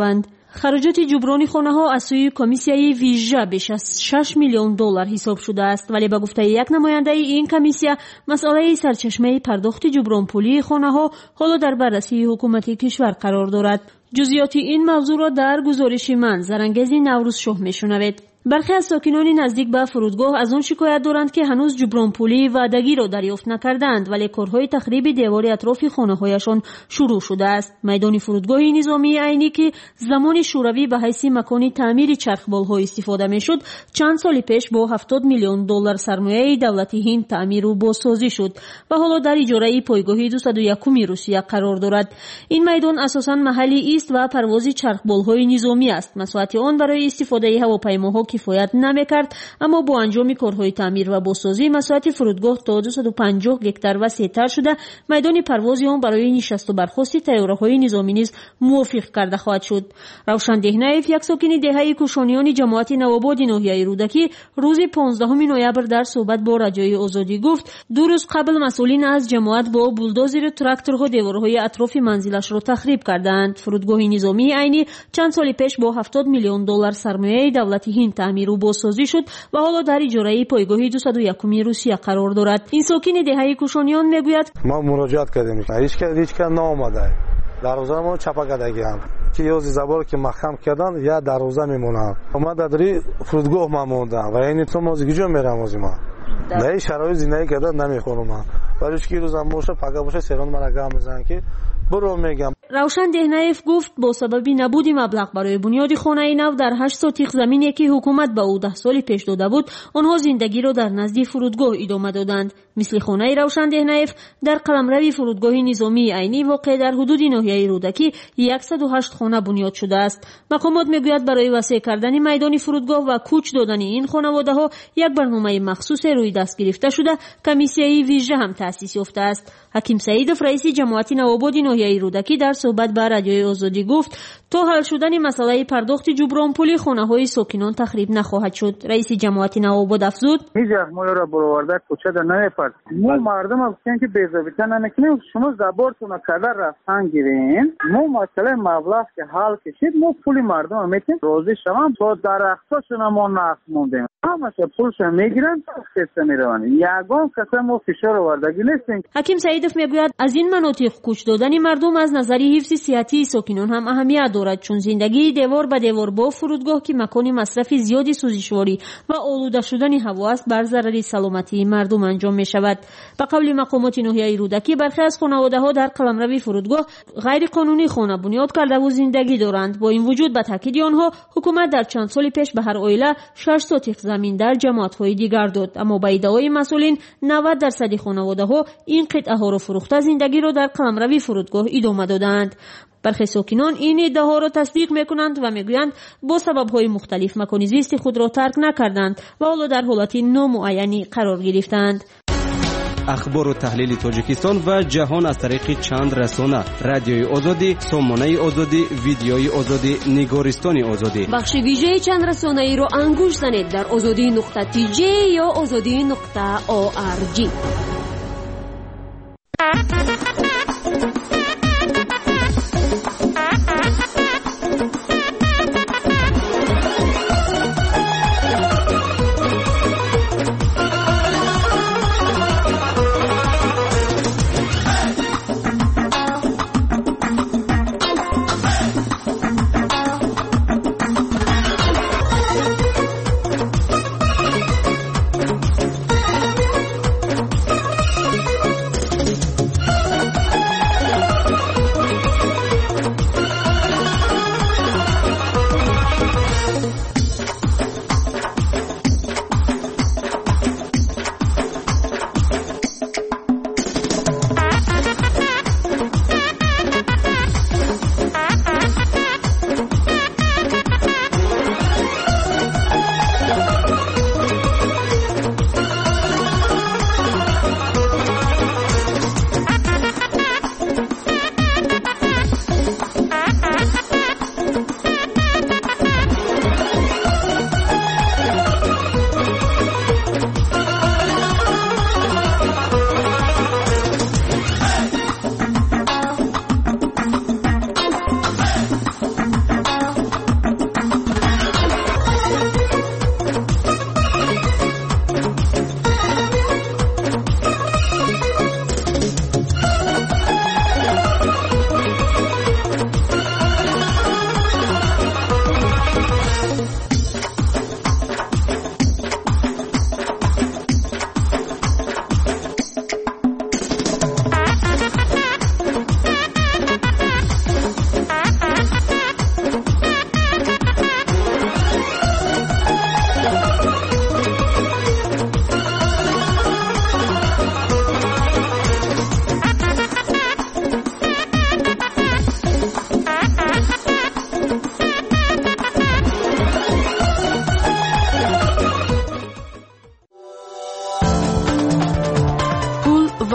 خراجات جبران خانه ها از سوی کمیسیای ویژه بیش از شش میلیون دلار حساب شده است، ولی به گفته یک نماینده این کمیسیا مسئله سرچشمه پرداخت جبران پولی خانه ها حالا در بررسی حکومت کشور قرار دارد. جزئیات این موضوع را در گزارش من زرنگز نوروز شاه میشنوید. برخی از ساکنان نزدیک به فرودگاه از آن شکایت دارند که هنوز جبران پولی وعدگی را دریافت نکردند، ولی کارهای تخریب دیوار اطراف خانه‌هایشان شروع شده است. میدان فرودگاه نظامی عینی که زمان شوروی به حیث مکان تعمیر چرخبال‌ها استفاده می‌شد، چند سال پیش با هفتاد میلیون دلار سرمایه دولتی هند تعمیر و بازسازی شد و حالا در اجاره پایگاه دویست و یک روسیه قرار دارد. این میدان اساساً محلی است و پرواز چرخبال‌های نظامی است. مساحت آن برای استفاده هواپیماها کفایت نمی‌کرد، اما با انجام کارهای تعمیر و بازسازی مساحت فرودگاه تا دویست و پنجاه گکتر وسیع‌تر شده. میدان پرواز آن برای نشست و برخاست طیاره‌های نظامی نیز موافق کرده خواهد شد. روشن دهنایف، یک ساکن دهه کوشانیان جماعت نوآباد ناحیه رودکی، روز پانزدهم نوامبر در صحبت با رادیوی آزادی گفت دو روز قبل مسئولین از جماعت با بولدوزر تراکتورها دیوارهای اطراف منزلش را تخریب کردند. فرودگاه نظامی عینی چند سال پیش با هفتاد میلیون دلار سرمایه دولتی هند تعمیر و بازسازی شد و حالا در اجاره پایگاه دویست و یک روسیه قرار دارد. این ساکن دهه کوشانیان میگوید ما مراجعت کردیم، هیچ کس هیچ کس ناماده. در روزا ما چپاگادگی هم که یوز زبر که محکم کردن یا در روزا میمونن. ما در فرودگاه ما موندم و یعنی تو موزیکیجو میرم از ما. نه شرایط زندگی کردن نمیخونم. ولی که روزا موشه پگا باشه سران من گام میزنن که برو میگم. روشن دهنایف گفت با سبب نبود مبلغ برای بنیاد خانه نو در هشت سوتیق زمینی که حکومت به او ده سال پیش داده بود، آنها زندگی را در نزد فرودگاه ادامه دادند. مثل خانه روشن دهنایف در قلمرو فرودگاه نظامی عینی واقع در حدود ناحیه رودکی صد و هشت خانه بنیاد شده است. مقامات میگوید برای وسیع کردن میدان فرودگاه و کوچ دادن این خانواده‌ها یک برنامه مخصوص روی دست گرفته شده. کمیسیای ویژه هم تأسیس یافته است. حکیم سعیدов رئیس جماعت نوآباد ناحیه رودکی در صحبت با رادیوی آزادی گفت تا حل شدن مسئله پرداخت جبران پولی خانه‌های ساکنان تخریب نخواهد شد. رئیس جماعت نوآباد افزود هیچ ما را برآورده کوچه در نمیپرد. ما مردم هستیم که بی‌ضابطه نکنیم. شما زبارتون کدر رفتن گیرین. ما مسئله مبلغ که حل کشید ما پول مردم میتیم روزی شما با درختاشون ما نقص موندیم. همش پولش میگیرن تا خسته میرون. یگان کسا ما فشار آوردگی نیستیم. حکیم سعیدов میگوید از این مناطق کوچ دادن مردم از نظر حفظ صحتی ساکنان هم اهمیت دارد، چون زندگی دیوار به دیوار با فرودگاه که مکان مصرف زیادی سوزشواری و آلوده شدن هوا است بر ضرر سلامتی مردم انجام می شود. به قول مقامات ناحیه رودکی برخی از خانواده‌ها در قلمرو فرودگاه غیر قانونی خانه بنیاد کرده و زندگی دارند. با این وجود به تاکید آنها حکومت در چند سال پیش به هر عائله شش سوتیق زمین در جماعت‌های دیگر داد، اما به ادعای مسئولین نود درصد خانواده‌ها این قطعه ها را فروخته زندگی را در قلمرو فرودگاه ادامه دادند. برخی ساکنان این ادعاها را تصدیق میکنند و میگویند با سبب‌های مختلف مکان زیست خود را ترک نکردند و حالا در حالت نامعینی قرار گرفتند. اخبار و تحلیل تاجیکستان و جهان از طریق چند رسانه: رادیوی آزادی، سامانه آزادی، ویدیوی آزادی، نگارستان آزادی. بخش ویژه چند رسانه ای را انگوش زنید در آزادی نقطه تی جی یا آزادی نقطه او آر جی.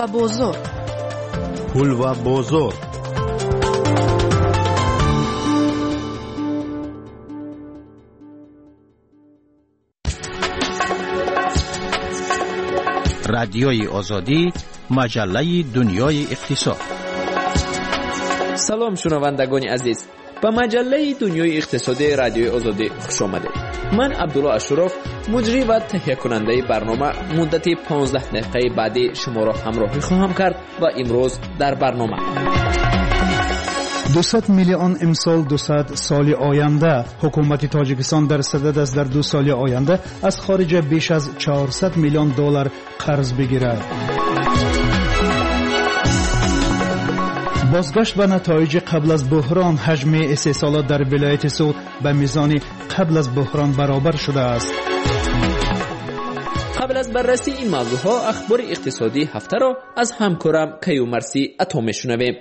و بازار. پول و بازار. رادیوی آزادی، مجله دنیای اقتصاد. سلام شنوندگان عزیز، به مجله دنیای اقتصادی رادیوی آزادی خوش آمدید. من عبدالله اشرف، مجری و تهیه کننده برنامه، مدت پانزده دقیقه بعدی شما را همراهی خواهم کرد و امروز در برنامه دویست میلیون امسال دویست سال آینده. حکومت تاجیکستان در صدد است در دو سال آینده از خارج بیش از چهارصد میلیون دلار قرض بگیرد. بازگشت به نتایج قبل از بحران، حجم استحصالات در ولایت سود به میزان قبل از بحران برابر شده است. قبل از بررسی این موضوع ها، اخبار اقتصادی هفته را از همکارم کیومرثی عطا میشنویم.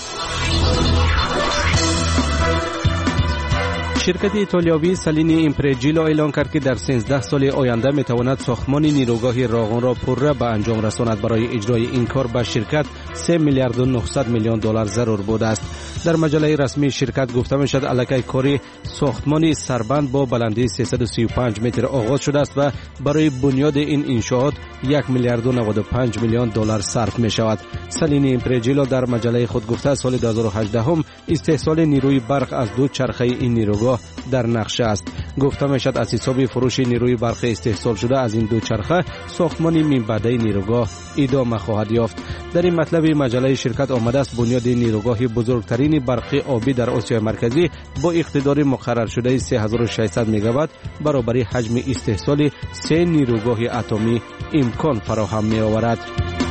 شرکت ایتالیایی سالینی ایمپرجیلو اعلان کرد که در سیزده سال آینده میتواند ساختمان نیروگاه راغون را پرره به انجام رساند. برای اجرای این کار به شرکت سه میلیارد و نهصد میلیون دلار ضرور بوده است. در مجله رسمی شرکت گفته میشد الکی کاری ساختمانی سربند با بلندی سیصد و سی و پنج متر آغاز شده است و برای بنیاد این انشاءات یک میلیارد و نود و پنج میلیون دلار صرف می شود. سالینی ایمپرجیلو در مجله خود گفته سال دو هزار و هجده هم استحصال نیروی برق از دو چرخه این نیروگاه در نقشه است. گفته میشد از حساب فروش نیروی برق استحصال شده از این دو چرخه ساختمان منبعی نیروگاه ادامه خواهد یافت. در این مطلب مجله شرکت آمده است بنیاد نیروگاه بزرگترین برقی آبی در آسیا مرکزی با اقتدار مقرر شده سه هزار و ششصد مگاوات برابر حجم استحصال سه نیروگاه اتمی امکان فراهم می آورد.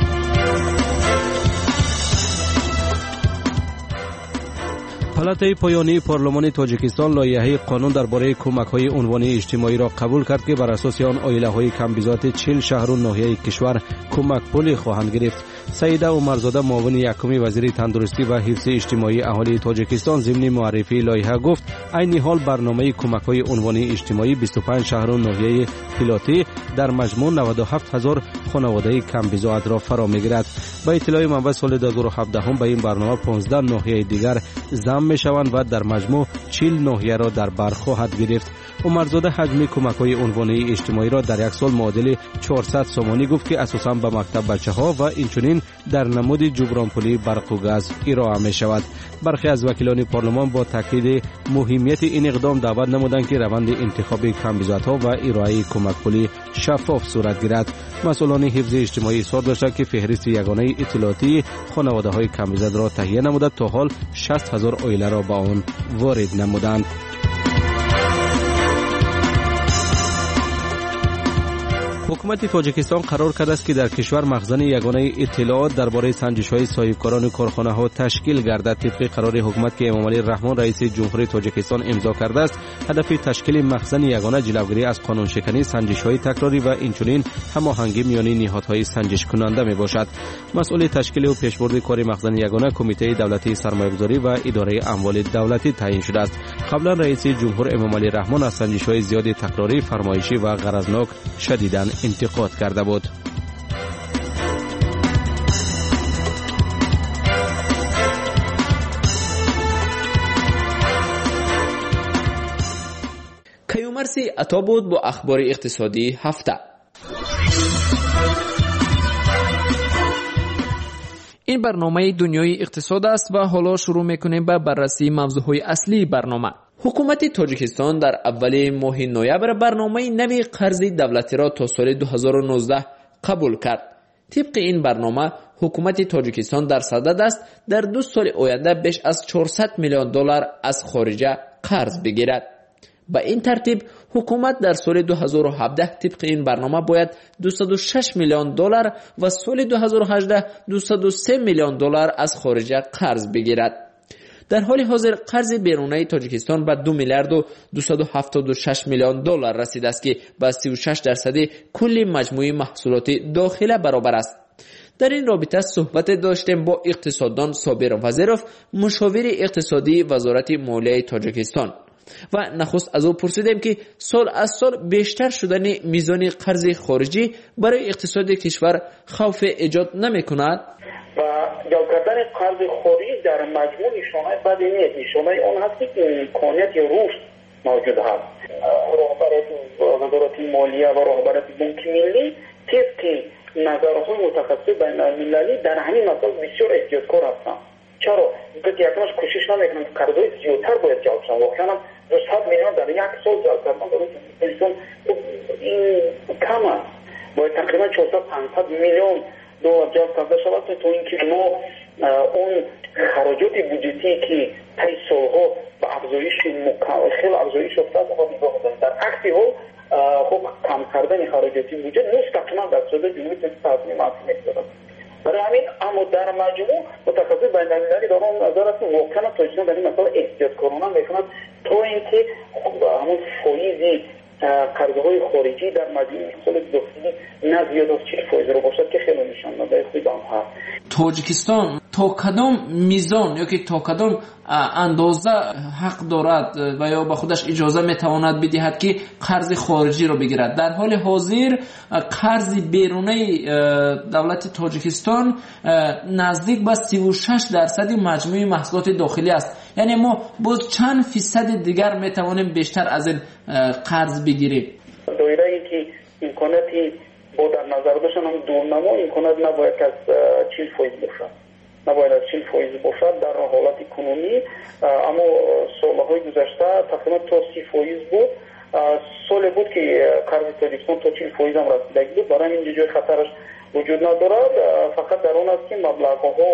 پالاتای پایانی پارلمان تاجیکستان لایحه قانون درباره کمک‌های عنوانی اجتماعی را قبول کرد که بر اساس آن عائله‌های کمبیزات چهل شهر و ناحیه کشور کمک پولی خواهند گرفت. سعیده عمرزاده معاون یکم وزیر تندرستی و حفظ اجتماعی اهالی تاجیکستان ضمن معرفی لایحه گفت عین حال برنامه کمک‌های عنوانی اجتماعی بیست و پنج شهر و ناحیه پلاتی در مجموع نود و هفت هزار خانواده کمبیزات را فرا می‌گیرد. با اطلاع منبع سال دو هزار و هفده هم به این برنامه پانزده ناحیه دیگر ضم می‌شوند و در مجموع چهل ناحیه را در بر خواهد گرفت. عمرزاده حجم کمک‌های عنوانی اجتماعی را در یک سال معادل چهارصد سومانی گفت که اساساً به مکتب بچه‌ها و اینچنین در نمود جبران پولی برق و گاز ارائه می‌شود. برخی از وکیلان پارلمان با تاکید مهمیت این اقدام دعوت نمودند که روند انتخاب کمبیزات‌ها و ارائه کمک پولی شفاف صورت گیرد. مسئولان حفظ اجتماعی اصرار داشتند که فهرست یگانه اطلاعاتی خانواده‌های کمبیزات را تهیه نموده تا حال شصت هزار عائله را به آن وارد نمودند. حکومت تاجیکستان قرار کرده است که در کشور مخزن یگانه اطلاعات درباره سنجش‌های صاحبکاران کارخانه‌ها تشکیل گردد. طبق قرار حکومت که امامعلی رحمان رئیس جمهوری تاجیکستان امضا کرده است، هدف تشکیل مخزن یگانه جلوگیری از قانونشکنی، سنجش‌های تکراری و اینچنین هماهنگی میان نهادهای سنجش کننده میباشد. مسئول تشکیل و پیشبرد کار مخزن یگانه کمیته دولتی سرمایه‌گذاری و اداره اموال دولتی تعیین شده است. قبلا رئیس جمهور امامعلی رحمان از سنجش‌های زیاد تکراری، فرمایشی و غرضناک شدیداً انتقاد کرده بود. کیومرثی عطا بود با اخبار اقتصادی هفته. این برنامه دنیای اقتصاد است و حالا شروع میکنیم به بررسی موضوعهای اصلی برنامه. حکومت تاجیکستان در اول ماه نوامبر برنامه نوی قرض دولتی را تا سال دو هزار و نوزده قبول کرد. طبق این برنامه حکومت تاجیکستان در صدد است در دو سال آینده بیش از چهارصد میلیون دلار از خارجه قرض بگیرد. به این ترتیب حکومت در سال دو هزار و هفده طبق این برنامه باید دویست و شش میلیون دلار و سال دو هزار و هجده دویست و سه میلیون دلار از خارجه قرض بگیرد. در حال حاضر قرض بیرونی تاجیکستان به دو میلیارد و دویست و هفتاد و شش میلیون دلار رسیده است که به سی و شش درصد کل مجموعه محصولات داخله برابر است. در این رابطه صحبت داشتیم با اقتصاددان صابر وزیرов، مشاور اقتصادی وزارت مالیه تاجیکستان. و نخست از او پرسیدیم که سال از سال بیشتر شدن میزان قرض خارجی برای اقتصاد کشور خوف ایجاد نمی کند؟ و جلب کردن قرض خارجی در مجموع نشانه بدی نیست. نشانه اون هست که امکانیت رشد موجود هست. رهبرت وزارت مالیه و رهبرت بانک ملی طبق نظرهای متخصص بین المللی در همین مسائل بسیار احتیاطکار هستند. چرا؟ اینکه یکمش کوشش نمیکنن قرضهای زیادتر باید جلب شن. واقعا دویست میلیون در یک سال جلب کردن برای انسان این کم است. باید تقریبا چهارصد پانصد میلیون دلار جلب کرده شود تا اینکه ما اون خراجات بودجتی که طی سالها به افزایش خیلی افزایش افتاد و نگاه کنیم. در عکس حال خب کم کردن خراجات بودجه مستقیما در صورت جمهوری اسلامی معطوف می‌شود. برای همین اما در مجموع متخصص بین المللی دارن نظر است واقعا تاجیکستان در این مسائل احتیاطکارانه میکنند تا اینکه خب همون فایز قرضهای خارجی در مجموع اقتصاد داخلی نه زیاد از چهل فایز رو باشد که خیلی نشان داده خوب هم هست. تاجیکستان تا کدام میزان یا که تا کدام اندازه حق دارد و یا به خودش اجازه میتواند بدهد که قرض خارجی رو بگیرد؟ در حال حاضر قرض بیرونی دولت تاجیکستان نزدیک به سی و شش درصد مجموع محصولات داخلی است. یعنی ما باز چند فیصد دیگر میتوانیم بیشتر از این قرض بگیریم. دایره‌ای که امکاناتی با در نظر داشتن هم دورنما امکانات نباید که از چهل فایز باشد. نباید از چهل فایز باشد در حالت کنونی. اما سالهای گذشته تقریبا تا سی فایز بود. سال بود که قرض تاجیکستان تا چهل فایز هم رسیدگی بود. برای این جای خطرش وجود ندارد. فقط در اون است که مبلغ‌ها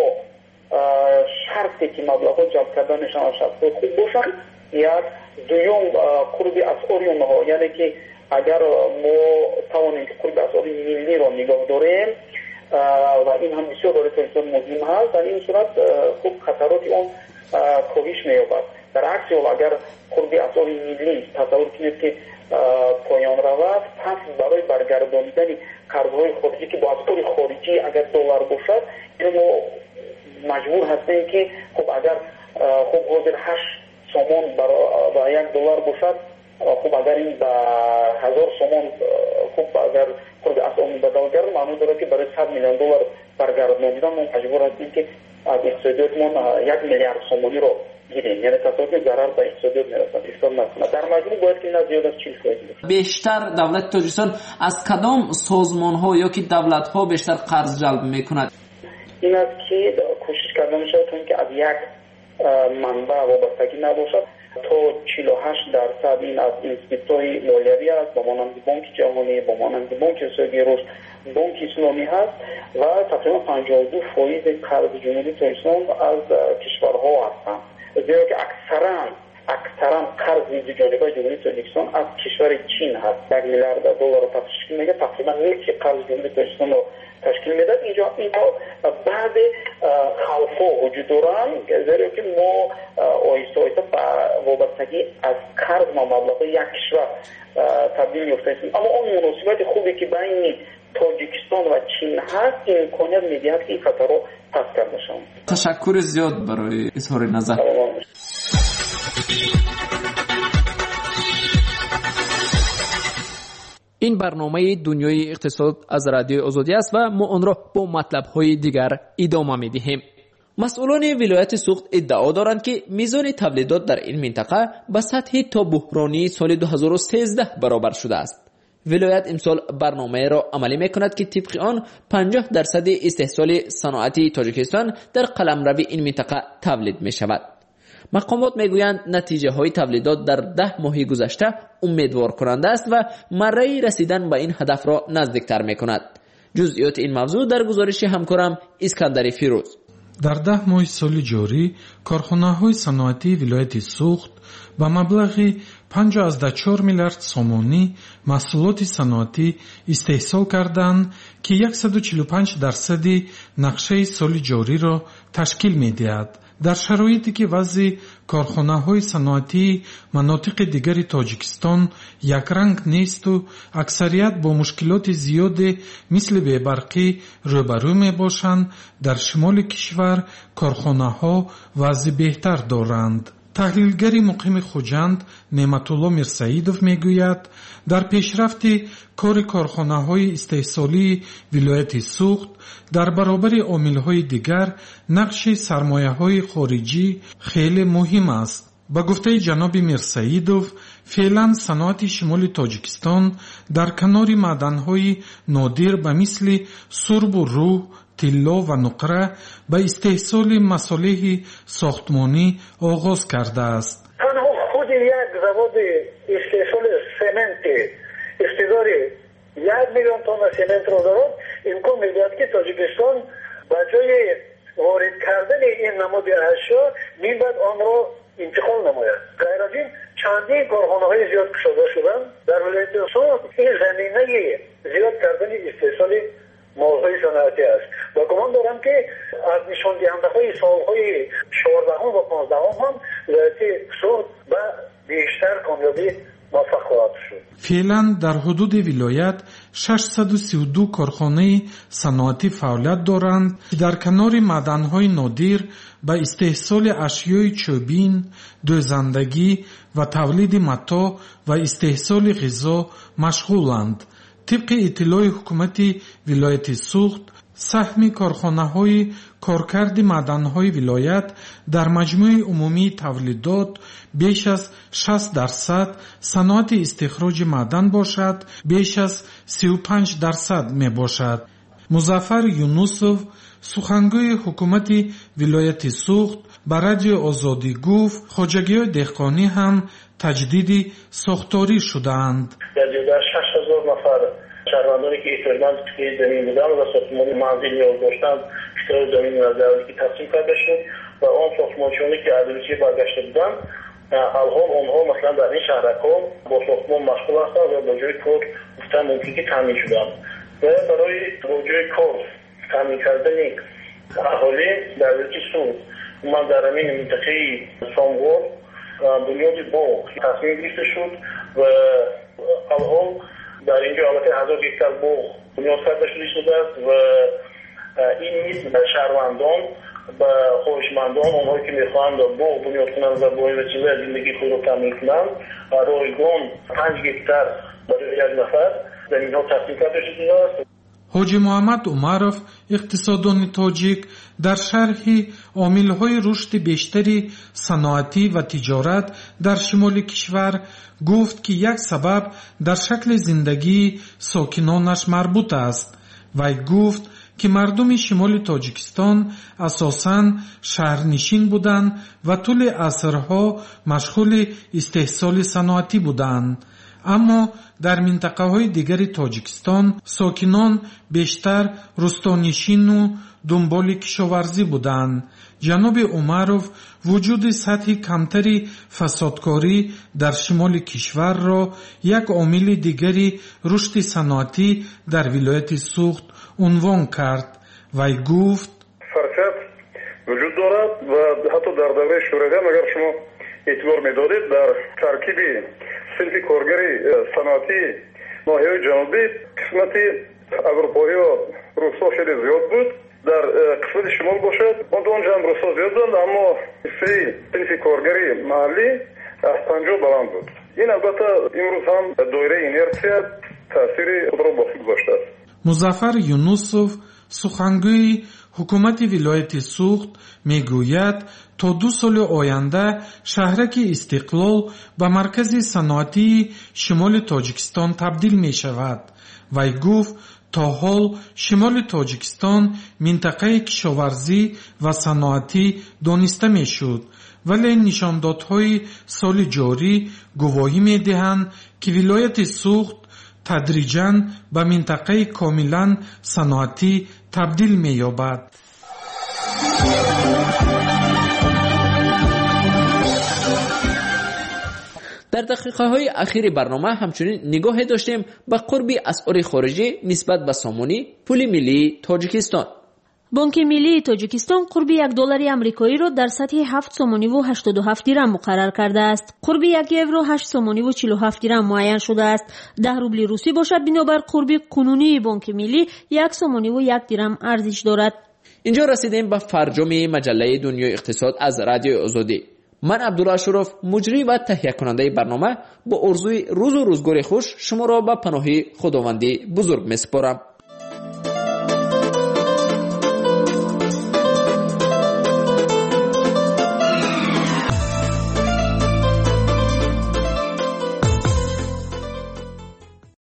شرطی که مبلغ‌ها جلب کردنشان از شخص خوب باشند. یک دوم قرب اسعار اونها، یعنی که اگر ما توانیم که قرب اسعار ملی را نگاه داریم و این هم بسیار برای تاجیکستان مهم هست، در این صورت خوب خطرات اون کاهش می‌یابد. در عکس حال اگر قرب اسعار ملی تصور کنید که پایان رود، پس برای برگرداندن قرض‌های خارجی که با اسعار خارجی اگر دلار باشد، این ما مجبور هستیم که خب اگر خب حاضر هشت سومون برای یک دلار باشد، خب اگر این به هزار سومون خب اگر خود اسعار بدل گردد، معنی داره که برای صد میلیون دلار برگرداندن ما مجبور هستیم که از اقتصادیاتمون یک میلیارد سومونی رو گیریم. یعنی تصادفی ضرر به اقتصادیات میرسد. اقتصاد نکنه. در مجموع باید که نه زیاد از چهل فایز باشه. بیشتر دولت تاجیکستان از کدام سازمان‌ها یا که دولت‌ها بیشتر قرض جلب می‌کند؟ این است که کوشش کرده می‌شود تا اینکه از یک منبع وابستگی نباشد. تا چهل و هشت درصد این از اینستیتوت‌های مالیوی است، با مانند بانک جهانی، با مانند بانک اقتصادی رشد، بانک اسلامی هست و تقریبا پنجاه و دو فایز قرض جمهوری تاجیکستان از کشورها هستند. زیرا که اکثرا اکثرا قرض جانبه جمهوری تاجیکستان از کشور چین هست. یک میلیارد دلار رو تشکیل میده، تقریبا نصف قرض جمهوری تاجیکستان رو تشکیل میده. اینجا اینجا بعض خوف‌ها وجود دارن، زیرا که ما آیسته آیسته وابستگی از قرض ما مبلغ یک کشور تبدیل یافتیم. اما اون مناسبت خوبی که بین تاجیکستان و چین هست، این امکانیت میدهد که این خطر رو پس کرده شود. تشکر زیاد برای اظهار نظر. این برنامه دنیای اقتصاد از رادیو آزادی است و ما آن را با مطلب‌های دیگر ادامه می‌دهیم. مسئولان ولایت سوخت ادعا دارند که میزان تولیدات در این منطقه به سطح تا بحرانی سال دو هزار و سیزده برابر شده است. ولایت امسال برنامه را عملی می‌کند که طبق آن پنجاه درصد استحصال صنعتی تاجیکستان در قلمرو این منطقه تولید می‌شود. مقامات میگویند نتیجه های تولیدات در ده ماه گذشته امیدوار کننده است و مره رسیدن به این هدف را نزدیکتر میکند. جزئیات این موضوع در گزارش همکارم اسکندر فیروز. در ده ماه سال جاری کارخانه‌های صنعتی ولایت سوخت با مبلغ پنجاه از ده چهار میلیارد سومانی محصولات صنعتی استحصال کردند که صد و چهل و پنج درصد نقشه سال جاری را تشکیل می‌دهد. در شرایطی که وضع کارخانه‌های صنعتی مناطق دیگر تاجیکستان یک رنگ نیست و اکثریت با مشکلات زیاد مثل بی‌برقی روبرو می‌باشند، در شمال کشور کارخانه‌ها وضع بهتر دارند. таҳлилгари муқими хуҷанд неъматулло мирсаидов мегӯяд, дар пешрафти кори корхонаҳои истеҳсолии вилояти суғд дар баробари омилҳои дигар нақши сармояҳои хориҷӣ хеле муҳим аст. ба гуфтаи ҷаноби мирсаидов, феълан саноати шимоли тоҷикистон дар канори маъданҳои нодир ба мисли сурбу рӯҳ, тилло ва нуқра ба истеҳсоли масолеҳи сохтмонӣ оғоз кардааст. танҳо худи як заводи истеҳсоли сементи иқтидори як миллион тонна сементро дорад, имкон медиҳад ки тоҷикистон ба ҷои ворид кардани ин намуди ашё мебад онро интиқол намояд. ғайр аз ин чандин корхонаҳои зиёд кушода шуданд дар вилояти суғд. ин заминаи зиёд кардани истеҳсоли молҳои саноатӣ аст. ба гумон дорам ки аз нишондиҳандаҳои солҳои чордаҳум ва понздаҳум ҳам вилояти суғд ба бештар камёбӣ муваффақ хоҳад шуд. феълан дар ҳудуди вилоят шашсаду сию ду корхонаи саноатӣ фаъолият доранд ки дар канори маъданҳои нодир ба истеҳсоли ашёи чӯбин, дӯзандагӣ ва тавлиди матоъ ва истеҳсоли ғизо машғуланд. тибқи иттилои ҳукумати вилояти суғд, саҳми корхонаҳои коркарди маъданҳои вилоят дар маҷмӯи умумии тавлидот беш аз шаст дарсад, саноати истихроҷи маъдан бошад беш аз сию панҷ дарсад мебошад. музаффар юнусов, сухангӯи ҳукумати вилояти суғд, ба радиои озодӣ гуфт, хоҷагиҳои деҳқонӣ ҳам таҷдиди сохторӣ шудаанд. шаш ҳазор нафар шаҳрвандоне ки эҳтиёҷманд фикри замин буданд ва сохтмони манзил ниёз доштанд, фикри замин аз давлатӣ тақсим карда шуд ва он сохтмончиёне ки аз русия баргашта буданд, алҳол онҳо маслан дар ин шаҳракҳо бо сохтмон машғул ҳастанд ва бо ҷои кор гуфтан мумкин ки таъмин шуданд. ва барои бо ҷои кор таъмин кардани аҳолӣ дар вилояти суғд умуман дар ҳамин минтақаи сомғор бунёди боғ тасмим гирифта шуд ва алҳол дар инҷо албатта ҳазор гектар боғ бунёд карда шуда истодааст ва ин низ шаҳрвандон ба хоҳишмандон, онҳое ки мехоҳанд боғ бунёд кунанд ва бо ин васила зиндагии худро таъмин кунанд, ройгон панҷ гектар барои як нафар заминҳо тақсим карда шудааст. ҳоҷи муҳаммад умаров, иқтисоддони тоҷик, дар шарҳи омилҳои рушди бештари саноатӣ ва тиҷорат дар шимоли кишвар гуфт ки як сабаб дар шакли зиндагии сокинонаш марбут аст. вай гуфт ки мардуми шимоли тоҷикистон асосан шаҳрнишин буданд ва тӯли асрҳо машғули истеҳсоли саноатӣ буданд. аммо дар минтақаҳои дигари тоҷикистон сокинон бештар рӯстонишину дунболи кишоварзӣ буданд. ҷаноби умаров вуҷуди сатҳи камтари фасодкорӣ дар шимоли кишварро як омили дигари рушди саноатӣ дар вилояти суғд унвон кард. вай гуфт: фарқият вуҷуд дорад ва ҳатто дар давраи шӯравиям агар шумо эътибор медодед, дар таркиби синфи коргари саноатӣ ноҳияҳои ҷанубӣ қисмати аврупоиё рӯсҳо хеле зиёд буд. дар қисмати шимол бошад онҷа ҳам рӯсҳо зиёд буданд, аммо ҳиссаи синфи коргари маҳаллӣ аз панҷоҳ баланд буд. ин албатта имрӯз ҳам доираи инерсия таъсири худро боқӣ гузоштааст. музаффар юнусов, сухангӯи ҳукумати вилояти суғд, мегӯяд то ду соли оянда шаҳраки Истиқлол ба маркази саноатии шимоли Тоҷикистон табдил мешавад. вай гуфт то ҳол шимоли Тоҷикистон минтақаи кишоварзӣ ва саноатӣ дониста мешуд, вале нишондодҳои соли ҷорӣ гувоҳӣ медиҳанд ки вилояти суғд тадриҷан ба минтақаи комилан саноатӣ табдил меёбад. در دقیقه های اخیر برنامه همچنین نگاه داشتیم به قرب اسعار خارجی نسبت به سامانی پول ملی تاجیکستان. بانک ملی تاجیکستان قرب یک دلار آمریکایی را در سطح هفت سومانی و هشتاد و هفت درم مقرر کرده است. قرب یک یورو هشت سومانی و چهل و هفت درم معین شده است. ده روبل روسی باشد بنابر قرب کنونی بانک ملی یک سومانی و یک درم ارزش دارد. اینجا رسیدیم به فرجام مجله دنیای اقتصاد از رادیو آزادی. من عبدالله شرف مجری و تهیه کننده برنامه با آرزوی روز و روزگار خوش شما را به پناه خداوندی بزرگ میسپارم.